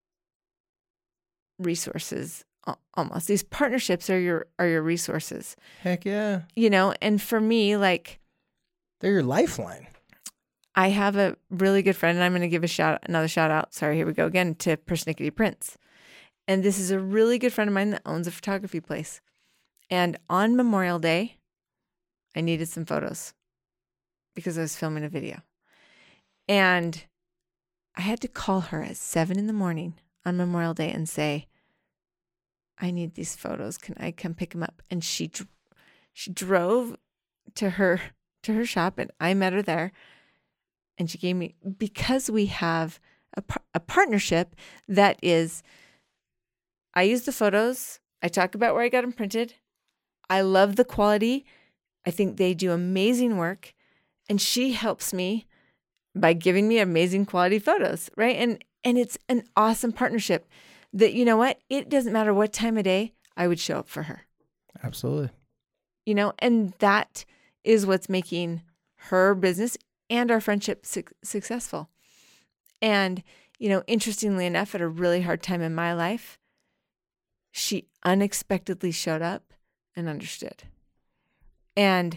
resources almost. These partnerships are your resources. Heck yeah. And for me, they're your lifeline. I have a really good friend, and I'm going to give another shout out. Sorry, here we go again, to Persnickety Prints. And this is a really good friend of mine that owns a photography place. And on Memorial Day, I needed some photos because I was filming a video. And I had to call her at 7 a.m. on Memorial Day and say, I need these photos. Can I come pick them up? And she drove to her shop, and I met her there. And she gave me, because we have a partnership that is, I use the photos. I talk about where I got them printed. I love the quality. I think they do amazing work. And she helps me by giving me amazing quality photos, right? And it's an awesome partnership that, you know what? It doesn't matter what time of day, I would show up for her. Absolutely. And that is what's making her business and our friendship successful. And, interestingly enough, at a really hard time in my life, she unexpectedly showed up and understood. And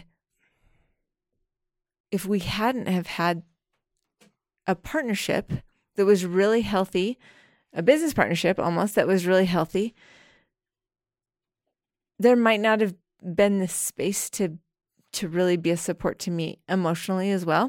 if we hadn't have had a partnership that was really healthy, a business partnership almost that was really healthy, there might not have been this space to really be a support to me emotionally as well.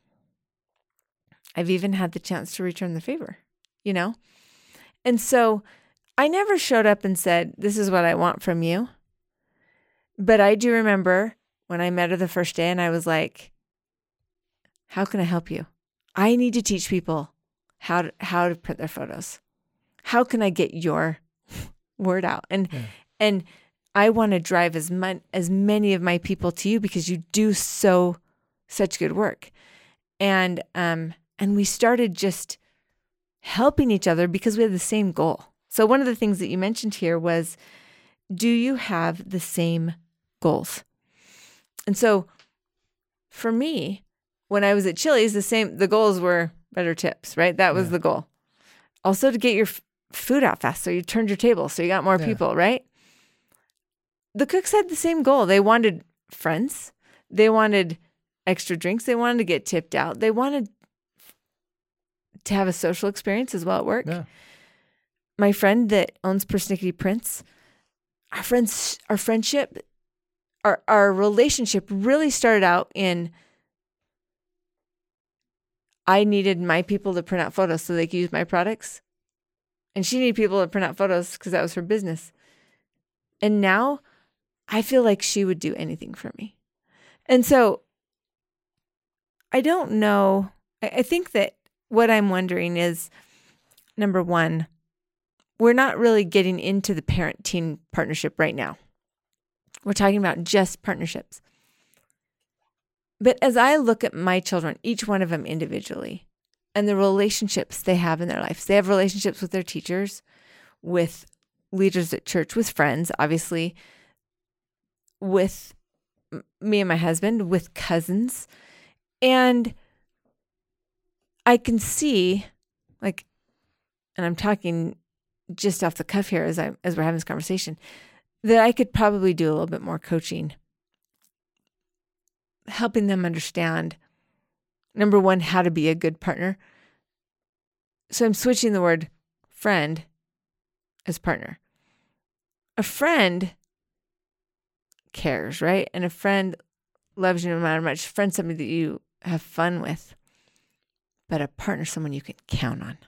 I've even had the chance to return the favor, And so I never showed up and said, this is what I want from you. But I do remember when I met her the first day and I was like, how can I help you? I need to teach people how to print their photos. How can I get your word out? And I want to drive as many of my people to you because you do such good work. And we started just helping each other because we had the same goal. So one of the things that you mentioned here was, do you have the same goals? And so for me, when I was at Chili's, the goals were better tips, right? That was the goal. Also to get your food out fast, so you turned your table, so you got more people, right? The cooks had the same goal. They wanted friends. They wanted extra drinks. They wanted to get tipped out. They wanted to have a social experience as well at work. Yeah. My friend that owns Persnickety Prints, our friendship, our relationship really started out in, I needed my people to print out photos so they could use my products. And she needed people to print out photos because that was her business. And now I feel like she would do anything for me. And so I don't know. I think that what I'm wondering is, number one, we're not really getting into the parent-teen partnership right now. We're talking about just partnerships. But as I look at my children, each one of them individually, and the relationships they have in their lives, they have relationships with their teachers, with leaders at church, with friends, obviously, with me and my husband, with cousins. And I can see, like, and I'm talking just off the cuff here as we're having this conversation, that I could probably do a little bit more coaching, helping them understand, number one, how to be a good partner. So I'm switching the word friend as partner. A friend cares, right? And a friend loves you no matter how much. A friend's somebody that you have fun with. But a partner, someone you can count on.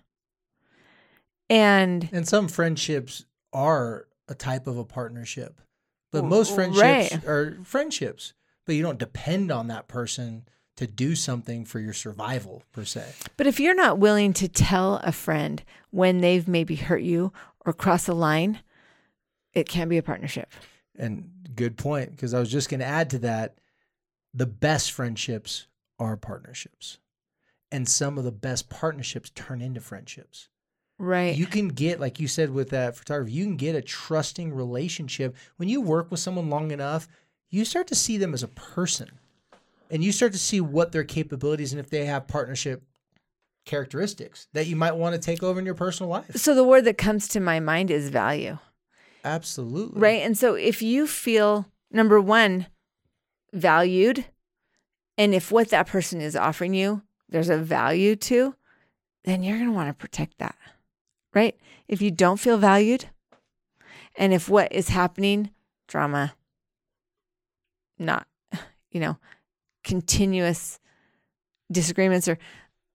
And some friendships are a type of a partnership. But most friendships are friendships. But you don't depend on that person to do something for your survival, per se. But if you're not willing to tell a friend when they've maybe hurt you or crossed a line, it can't be a partnership. And good point, because I was just going to add to that, the best friendships are partnerships. And some of the best partnerships turn into friendships. Right. You can get, like you said with that photography, you can get a trusting relationship. When you work with someone long enough, you start to see them as a person. And you start to see what their capabilities and if they have partnership characteristics that you might want to take over in your personal life. So the word that comes to my mind is value. Absolutely. Right. And so if you feel, number one, valued, and if what that person is offering you, there's a value to, then you're going to want to protect that. Right? If you don't feel valued, and if what is happening, drama, not, continuous disagreements, or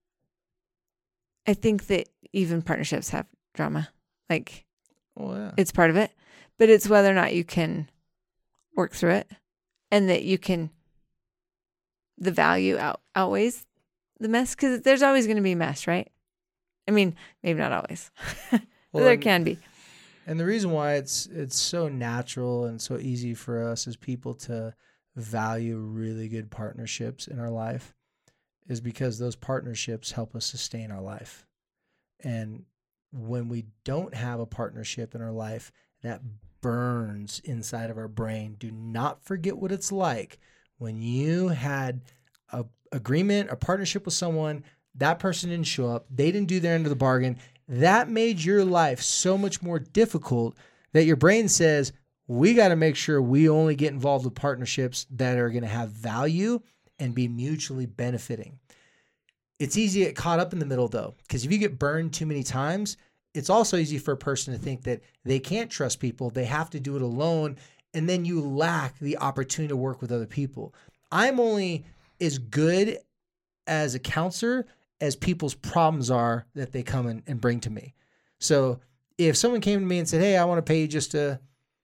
I think that even partnerships have drama. Like, It's part of it, but it's whether or not you can work through it, and that you can, the value outweighs the mess, because there's always going to be mess, right? I mean, maybe not always, but there can be. And the reason why it's so natural and so easy for us as people to value really good partnerships in our life is because those partnerships help us sustain our life. And when we don't have a partnership in our life, that burns inside of our brain. Do not forget what it's like when you had a agreement, a partnership with someone, that person didn't show up, they didn't do their end of the bargain. That made your life so much more difficult that your brain says, we got to make sure we only get involved with partnerships that are going to have value and be mutually benefiting. It's easy to get caught up in the middle, though, because if you get burned too many times, it's also easy for a person to think that they can't trust people, they have to do it alone, and then you lack the opportunity to work with other people. I'm only as good as a counselor as people's problems are that they come and bring to me. So if someone came to me and said, hey, I want to pay you just to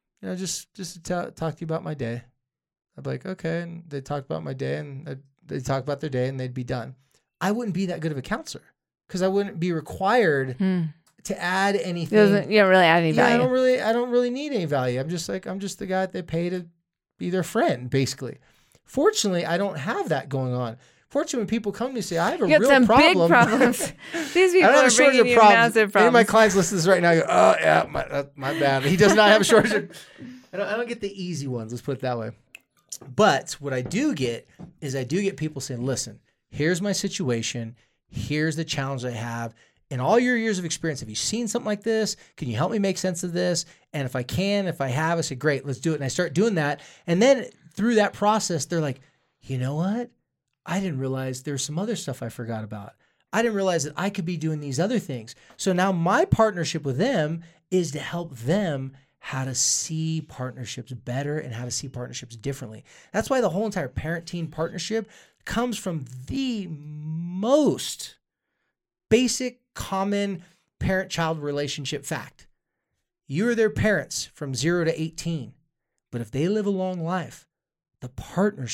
talk to you about my day, I'd be like, okay. And they talk about my day and they talk about their day and they'd be done. I wouldn't be that good of a counselor because I wouldn't be required to add anything. You don't really add any value. I don't really need any value. I'm just the guy that they pay to be their friend, basically. Fortunately, I don't have that going on. Fortunately, when people come to me and say, I have a real problem. Big problems. These people are bringing you massive problems. Any of my clients listen to this right now, go, oh, yeah, my bad. He does not have a shortage of... I don't get the easy ones, let's put it that way. But what I do get is people saying, listen, here's my situation. Here's the challenge I have. In all your years of experience, have you seen something like this? Can you help me make sense of this? And if I have, I say, great, let's do it. And I start doing that. And then through that process, they're like, you know what? I didn't realize there's some other stuff I forgot about. I didn't realize that I could be doing these other things. So now my partnership with them is to help them how to see partnerships better and how to see partnerships differently. That's why the whole entire parent-teen partnership comes from the most basic, common parent-child relationship fact. You are their parents from 0 to 18. But if they live a long life, the partnership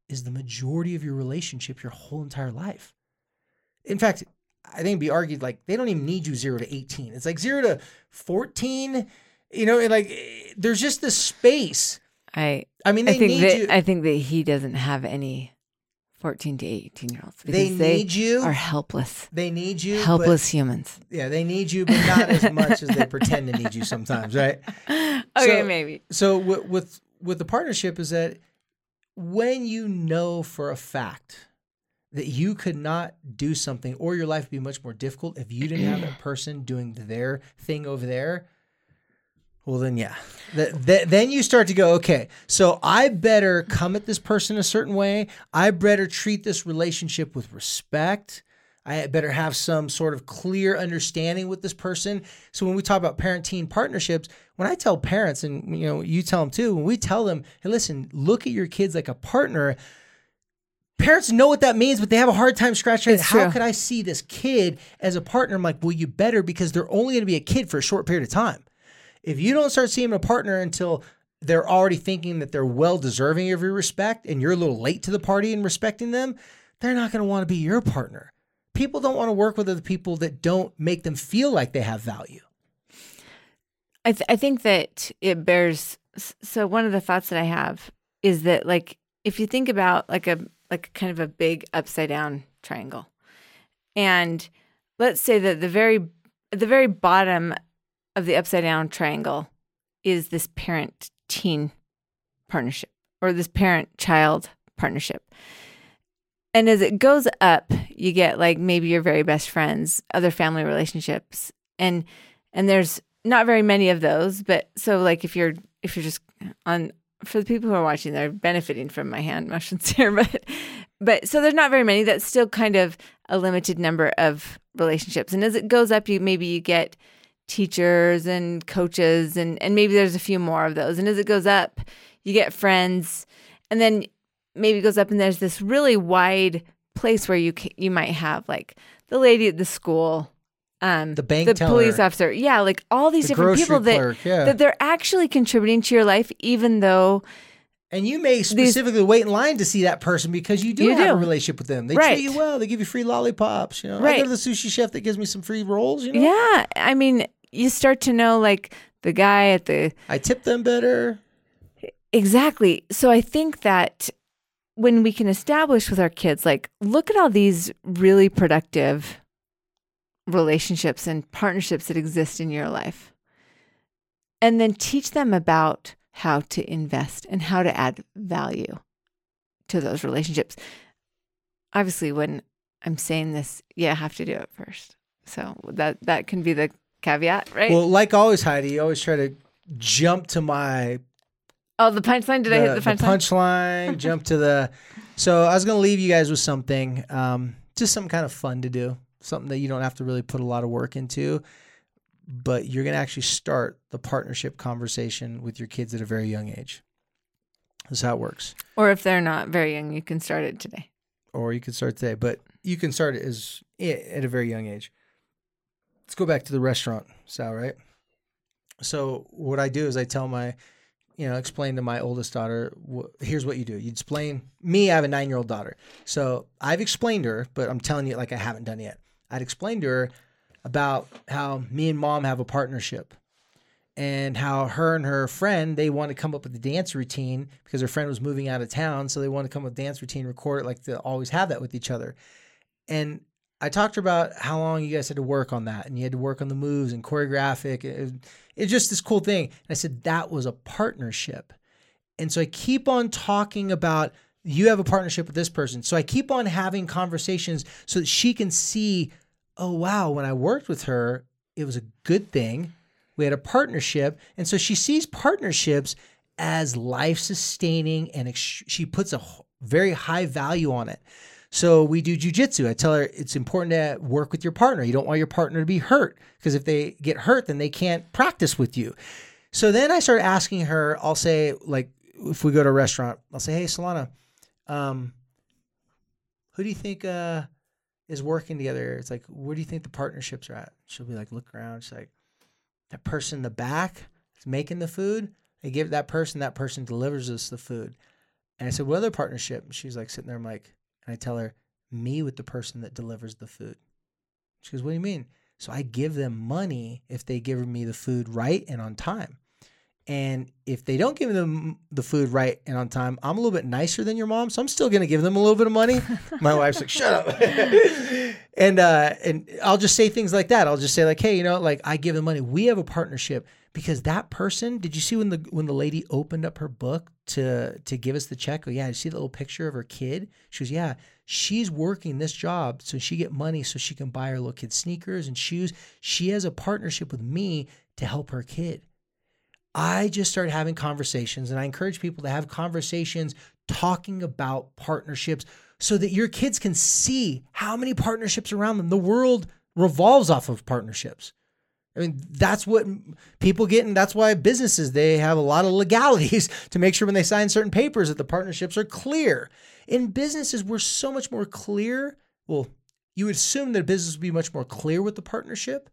is the majority of your relationship your whole entire life. In fact, I think it'd be argued like they don't even need you 0 to 18. It's like 0 to 14, and like there's just this space. I mean, I think that he doesn't have any 14 to 18-year-olds because they need you. Are helpless. They need you. Helpless humans. Yeah, they need you, but not as much as they pretend to need you sometimes, right? Okay, maybe. So with the partnership is that when you know for a fact that you could not do something or your life would be much more difficult if you didn't have that person doing their thing over there, well, then, yeah. Then you start to go, okay, so I better come at this person a certain way. I better treat this relationship with respect. I better have some sort of clear understanding with this person. So when we talk about parent-teen partnerships, when I tell parents, and you tell them too, when we tell them, hey, listen, look at your kids like a partner, parents know what that means, but they have a hard time scratching it. How could I see this kid as a partner? I'm like, well, you better, because they're only going to be a kid for a short period of time. If you don't start seeing them a partner until they're already thinking that they're well deserving of your respect and you're a little late to the party in respecting them, they're not going to want to be your partner. People don't want to work with other people that don't make them feel like they have value. I think that it bears. So one of the thoughts that I have is that, like, if you think about like a kind of a big upside down triangle, and let's say that at the very bottom of the upside down triangle is this parent-teen partnership or this parent-child partnership. And as it goes up, you get like maybe your very best friends, other family relationships. And there's not very many of those, but so like if you're just on, for the people who are watching, they're benefiting from my hand motions here, but so there's not very many. That's still kind of a limited number of relationships. And as it goes up, you get teachers and coaches and maybe there's a few more of those. And as it goes up, you get friends, and then maybe it goes up and there's this really wide place where you might have like the lady at the school, the bank the teller, police officer. Yeah. Like all these different people that they're actually contributing to your life, even though. And you may specifically wait in line to see that person because you do have a relationship with them. They treat you well. They give you free lollipops. I go to the sushi chef that gives me some free rolls. Yeah. I mean, you start to know like the guy at the... I tip them better. Exactly. So I think that when we can establish with our kids, like, look at all these really productive relationships and partnerships that exist in your life, and then teach them about how to invest and how to add value to those relationships. Obviously, when I'm saying this, I have to do it first. So that can be the caveat, right? Well, like always, Heidi, you always try to jump to my... Oh, the punchline? Did I hit the punchline? The punchline, jump to the... So I was going to leave you guys with something, just something kind of fun to do, something that you don't have to really put a lot of work into, but you're going to actually start the partnership conversation with your kids at a very young age. That's how it works. Or if they're not very young, you can start it today. Or you can start today, but you can start it at a very young age. Let's go back to the restaurant, Sal, right? So what I do is I tell explain to my oldest daughter, here's what you do. You explain, I have a 9-year-old daughter. So I've explained to her, but I'm telling you like I haven't done yet. I'd explained to her about how me and mom have a partnership and how her and her friend, they want to come up with a dance routine because her friend was moving out of town. So they want to come up with a dance routine, record it, like to always have that with each other. And I talked to her about how long you guys had to work on that, and you had to work on the moves and choreographic. It's just this cool thing. And I said, that was a partnership. And so I keep on talking about, you have a partnership with this person. So I keep on having conversations so that she can see, oh, wow, when I worked with her, it was a good thing. We had a partnership. And so she sees partnerships as life-sustaining, and she puts a very high value on it. So we do jujitsu. I tell her it's important to work with your partner. You don't want your partner to be hurt, because if they get hurt, then they can't practice with you. So then I start asking her, I'll say, like, if we go to a restaurant, I'll say, hey, Solana, who do you think is working together? It's like, where do you think the partnerships are at? She'll be like, look around. She's like, that person in the back is making the food. They give that person delivers us the food. And I said, what other partnership? And she's like sitting there. I'm like, and I tell her, me with the person that delivers the food. She goes, what do you mean? So I give them money if they give me the food right and on time. And if they don't give them the food right and on time, I'm a little bit nicer than your mom, so I'm still going to give them a little bit of money. My wife's like, shut up. And I'll just say things like that. I'll just say like, hey, you know, like I give them money. We have a partnership because that person, did you see when the lady opened up her book to give us the check? Oh yeah, did you see the little picture of her kid? She goes, yeah, she's working this job so she get money so she can buy her little kid sneakers and shoes. She has a partnership with me to help her kid. I just started having conversations, and I encourage people to have conversations talking about partnerships so that your kids can see how many partnerships around them. The world revolves off of partnerships. I mean, that's what people get, and that's why businesses, they have a lot of legalities to make sure when they sign certain papers that the partnerships are clear. In businesses, we're so much more clear. Well, you would assume that a business would be much more clear with the partnership.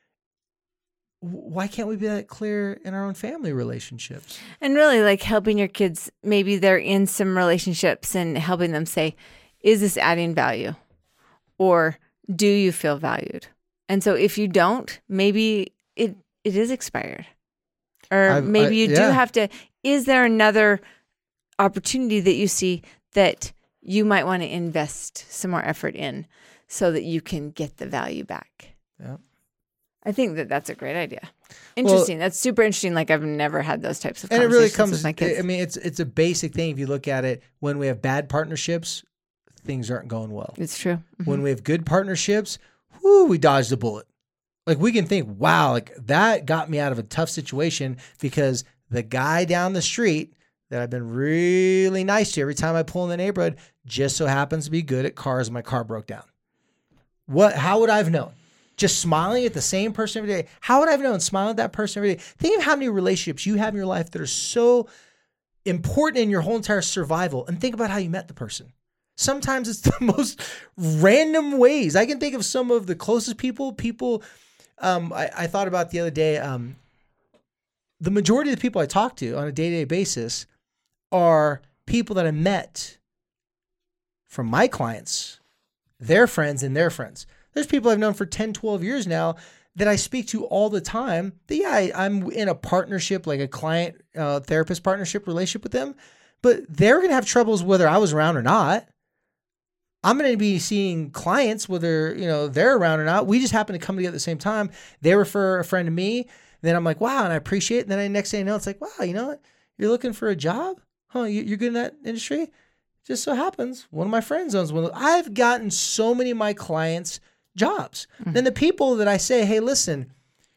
Why can't we be that clear in our own family relationships? And really like helping your kids, maybe they're in some relationships and helping them say, is this adding value? Or do you feel valued? And so if you don't, maybe it is expired. Or maybe you do have to, is there another opportunity that you see that you might want to invest some more effort in so that you can get the value back? Yeah. I think that's a great idea. Interesting. That's super interesting. Like I've never had those types of conversations and it really comes, with my kids. I mean, it's a basic thing. If you look at it, when we have bad partnerships, things aren't going well. It's true. Mm-hmm. When we have good partnerships, we dodged a bullet. Like we can think, wow, like that got me out of a tough situation because the guy down the street that I've been really nice to every time I pull in the neighborhood just so happens to be good at cars and my car broke down. How would I have known? Just smiling at the same person every day. How would I have known smiling at that person every day? Think of how many relationships you have in your life that are so important in your whole entire survival, and think about how you met the person. Sometimes it's the most random ways. I can think of some of the closest people I thought about the other day. The majority of the people I talk to on a day-to-day basis are people that I met from my clients, their friends, and their friends. There's people I've known for 10, 12 years now that I speak to all the time. I'm in a partnership, like a client therapist partnership relationship with them, but they're going to have troubles whether I was around or not. I'm going to be seeing clients whether, they're around or not. We just happen to come together at the same time. They refer a friend to me. Then I'm like, wow, and I appreciate it. And then the next thing I know, it's like, wow, you know what? You're looking for a job? Huh? You're good in that industry? Just so happens one of my friends owns one. I've gotten so many of my clients jobs. Mm-hmm. Then the people that I say, hey, listen,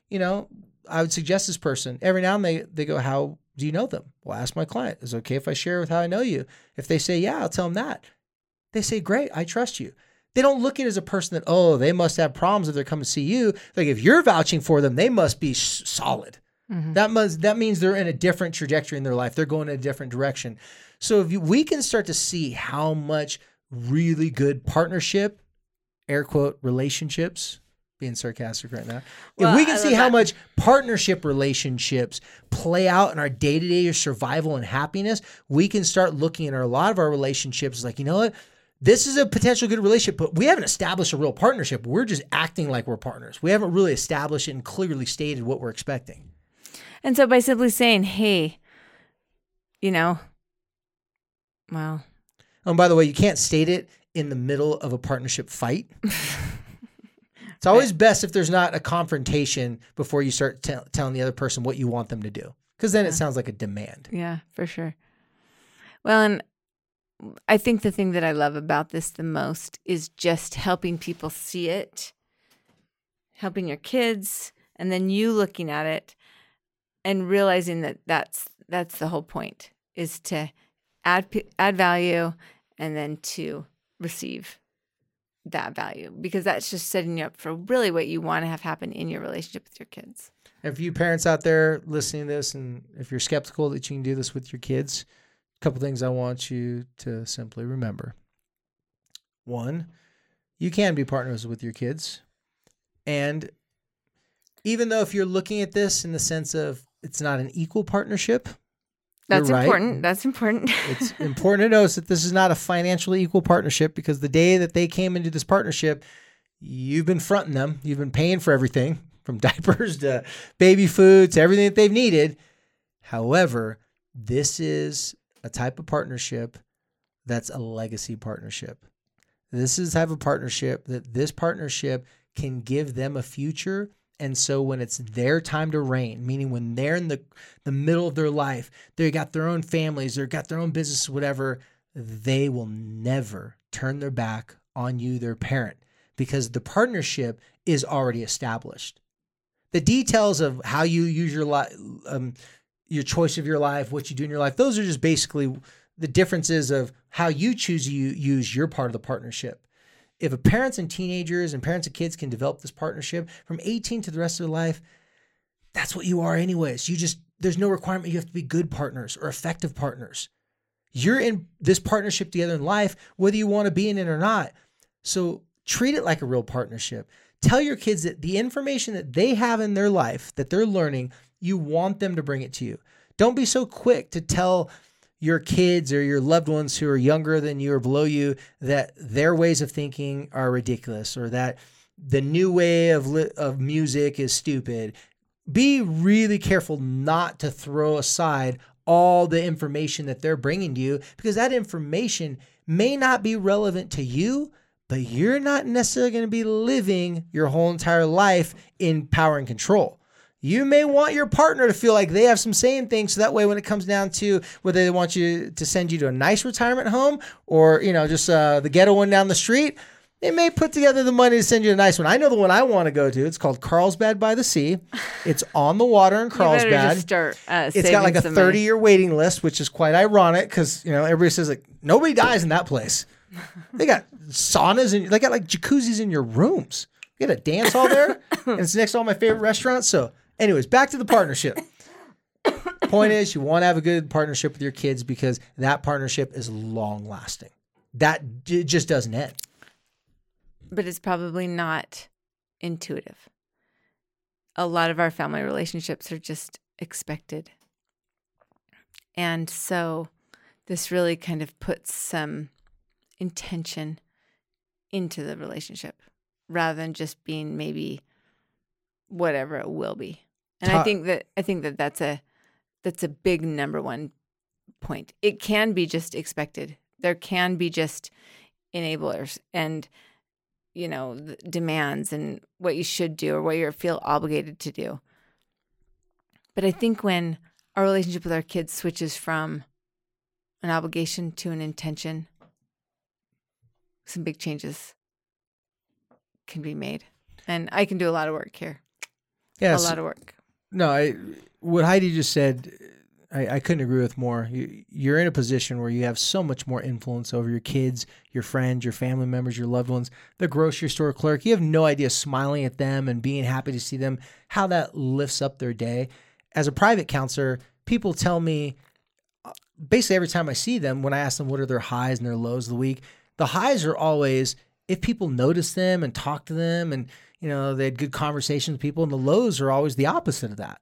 I would suggest this person. Every now and then they go, how do you know them? Well, ask my client. Is it okay if I share with how I know you? If they say, yeah, I'll tell them that. They say, great, I trust you. They don't look at it as a person that, they must have problems if they're coming to see you. Like if you're vouching for them, they must be solid. Mm-hmm. That means they're in a different trajectory in their life. They're going in a different direction. So we can start to see how much really good partnership, air quote, relationships, being sarcastic right now. If we can see how much partnership relationships play out in our day-to-day survival and happiness, we can start looking at a lot of our relationships like, you know what? This is a potential good relationship, but we haven't established a real partnership. We're just acting like we're partners. We haven't really established it and clearly stated what we're expecting. And so by simply saying, hey, well. And by the way, you can't state it in the middle of a partnership fight. It's always best if there's not a confrontation before you start telling the other person what you want them to do, because then it sounds like a demand. Yeah, for sure. Well, and I think the thing that I love about this the most is just helping people see it, helping your kids, and then you looking at it and realizing that that's the whole point, is to add value and then to receive that value, because that's just setting you up for really what you want to have happen in your relationship with your kids. If you parents out there listening to this, and if you're skeptical that you can do this with your kids, a couple things I want you to simply remember. One, you can be partners with your kids. And even though if you're looking at this in the sense of it's not an equal partnership, That's You're right. important. That's important. It's important to notice that this is not a financially equal partnership, because the day that they came into this partnership, you've been fronting them. You've been paying for everything from diapers to baby food to everything that they've needed. However, this is a type of partnership that's a legacy partnership. This is the type of partnership that this partnership can give them a future. And so when it's their time to reign, meaning when they're in the middle of their life, they got their own families, they've got their own business, whatever, they will never turn their back on you, their parent, because the partnership is already established. The details of how you use your life, your choice of your life, what you do in your life, those are just basically the differences of how you choose to use your part of the partnership. If a parents and teenagers and parents and kids can develop this partnership from 18 to the rest of their life, that's what you are anyways. There's no requirement you have to be good partners or effective partners. You're in this partnership together in life, whether you want to be in it or not. So treat it like a real partnership. Tell your kids that the information that they have in their life, that they're learning, you want them to bring it to you. Don't be so quick to tell your kids or your loved ones who are younger than you or below you that their ways of thinking are ridiculous, or that the new way of music is stupid. Be really careful not to throw aside all the information that they're bringing to you, because that information may not be relevant to you, but you're not necessarily going to be living your whole entire life in power and control. You may want your partner to feel like they have some say in things, so that way when it comes down to whether they want you to send you to a nice retirement home or, just the ghetto one down the street, they may put together the money to send you a nice one. I know the one I want to go to. It's called Carlsbad by the Sea. It's on the water in Carlsbad. You better just start it's got like a 30-year waiting list, which is quite ironic because, everybody says like nobody dies in that place. They got saunas and they got like jacuzzis in your rooms. You got a dance hall there, and it's next to all my favorite restaurants. So anyways, back to the partnership. Point is, you want to have a good partnership with your kids because that partnership is long lasting. It just doesn't end. But it's probably not intuitive. A lot of our family relationships are just expected. And so this really kind of puts some intention into the relationship rather than just being maybe whatever it will be. And I think that that's a big number one point. It can be just expected. There can be just enablers and demands and what you should do or what you feel obligated to do. But I think when our relationship with our kids switches from an obligation to an intention, some big changes can be made. And I can do a lot of work here. Yes. A lot of work. No, what Heidi just said, I couldn't agree with more. You're in a position where you have so much more influence over your kids, your friends, your family members, your loved ones, the grocery store clerk. You have no idea smiling at them and being happy to see them, how that lifts up their day. As a private counselor, people tell me basically every time I see them, when I ask them what are their highs and their lows of the week, the highs are always if people notice them and talk to them and, they had good conversations with people, and the lows are always the opposite of that.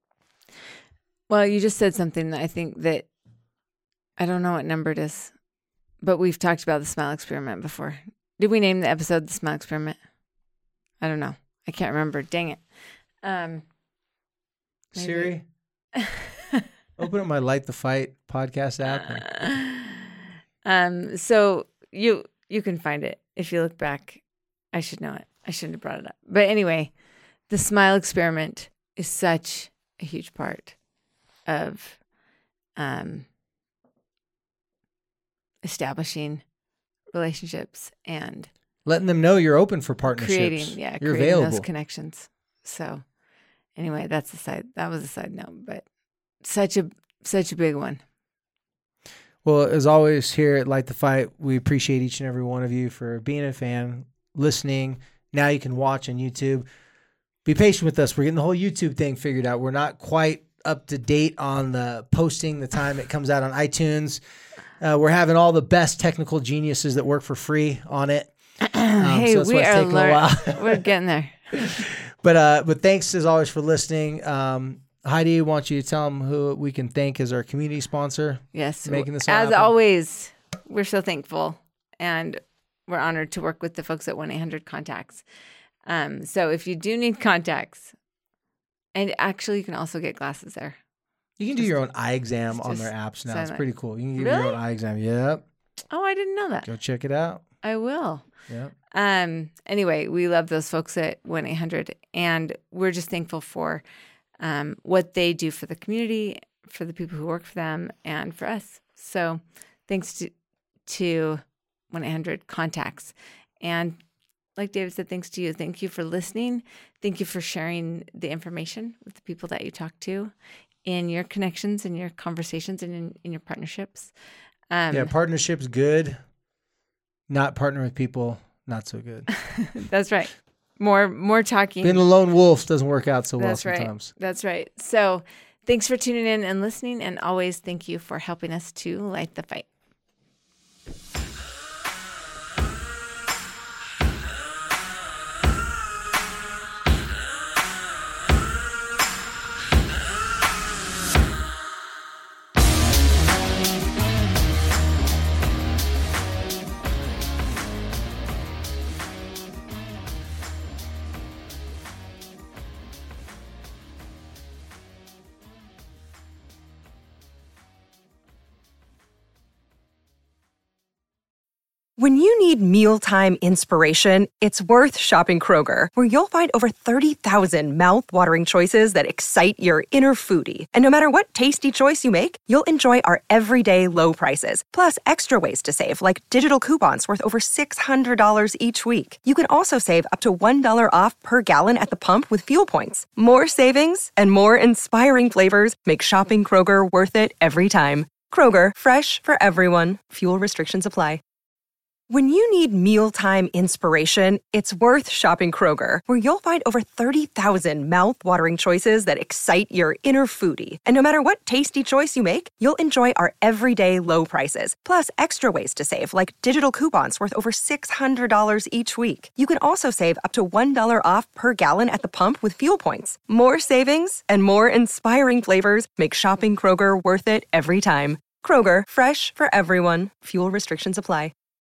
Well, you just said something that I think that I don't know what number it is, but we've talked about the smile experiment before. Did we name the episode the smile experiment? I don't know. I can't remember. Dang it. Siri, open up my Light the Fight podcast app. So you can find it if you look back. I should know it. I shouldn't have brought it up. But anyway, the smile experiment is such a huge part of establishing relationships and letting them know you're open for partnerships. You're creating available. Those connections. So anyway, that was a side note, but such a big one. Well, as always here at Light the Fight, we appreciate each and every one of you for being a fan, listening. Now you can watch on YouTube. Be patient with us. We're getting the whole YouTube thing figured out. We're not quite up to date on the posting, the time it comes out on iTunes. We're having all the best technical geniuses that work for free on it. Hey, so we are learning. We're getting there. But thanks as always for listening. Heidi, why don't you tell them who we can thank as our community sponsor? Yes. Making this all as happen? always, we're so thankful and we're honored to work with the folks at 1-800-CONTACTS. So if you do need contacts, and actually you can also get glasses there. You can do your own eye exam on their apps now. It's pretty cool. You can give your own eye exam. Yep. Oh, I didn't know that. Go check it out. I will. Yep. Anyway, we love those folks at 1-800, and we're just thankful for what they do for the community, for the people who work for them, and for us. So thanks to 1-800-CONTACTS. And like David said, thanks to you. Thank you for listening. Thank you for sharing the information with the people that you talk to in your connections, in your conversations, and in your partnerships. Partnership's good. Not partner with people, not so good. That's right. More talking. Being a lone wolf doesn't work out so well sometimes. That's right. So thanks for tuning in and listening. And always thank you for helping us to light the fight. When you need mealtime inspiration, it's worth shopping Kroger, where you'll find over 30,000 mouth-watering choices that excite your inner foodie. And no matter what tasty choice you make, you'll enjoy our everyday low prices, plus extra ways to save, like digital coupons worth over $600 each week. You can also save up to $1 off per gallon at the pump with fuel points. More savings and more inspiring flavors make shopping Kroger worth it every time. Kroger, fresh for everyone. Fuel restrictions apply. When you need mealtime inspiration, it's worth shopping Kroger, where you'll find over 30,000 mouth-watering choices that excite your inner foodie. And no matter what tasty choice you make, you'll enjoy our everyday low prices, plus extra ways to save, like digital coupons worth over $600 each week. You can also save up to $1 off per gallon at the pump with fuel points. More savings and more inspiring flavors make shopping Kroger worth it every time. Kroger, fresh for everyone. Fuel restrictions apply.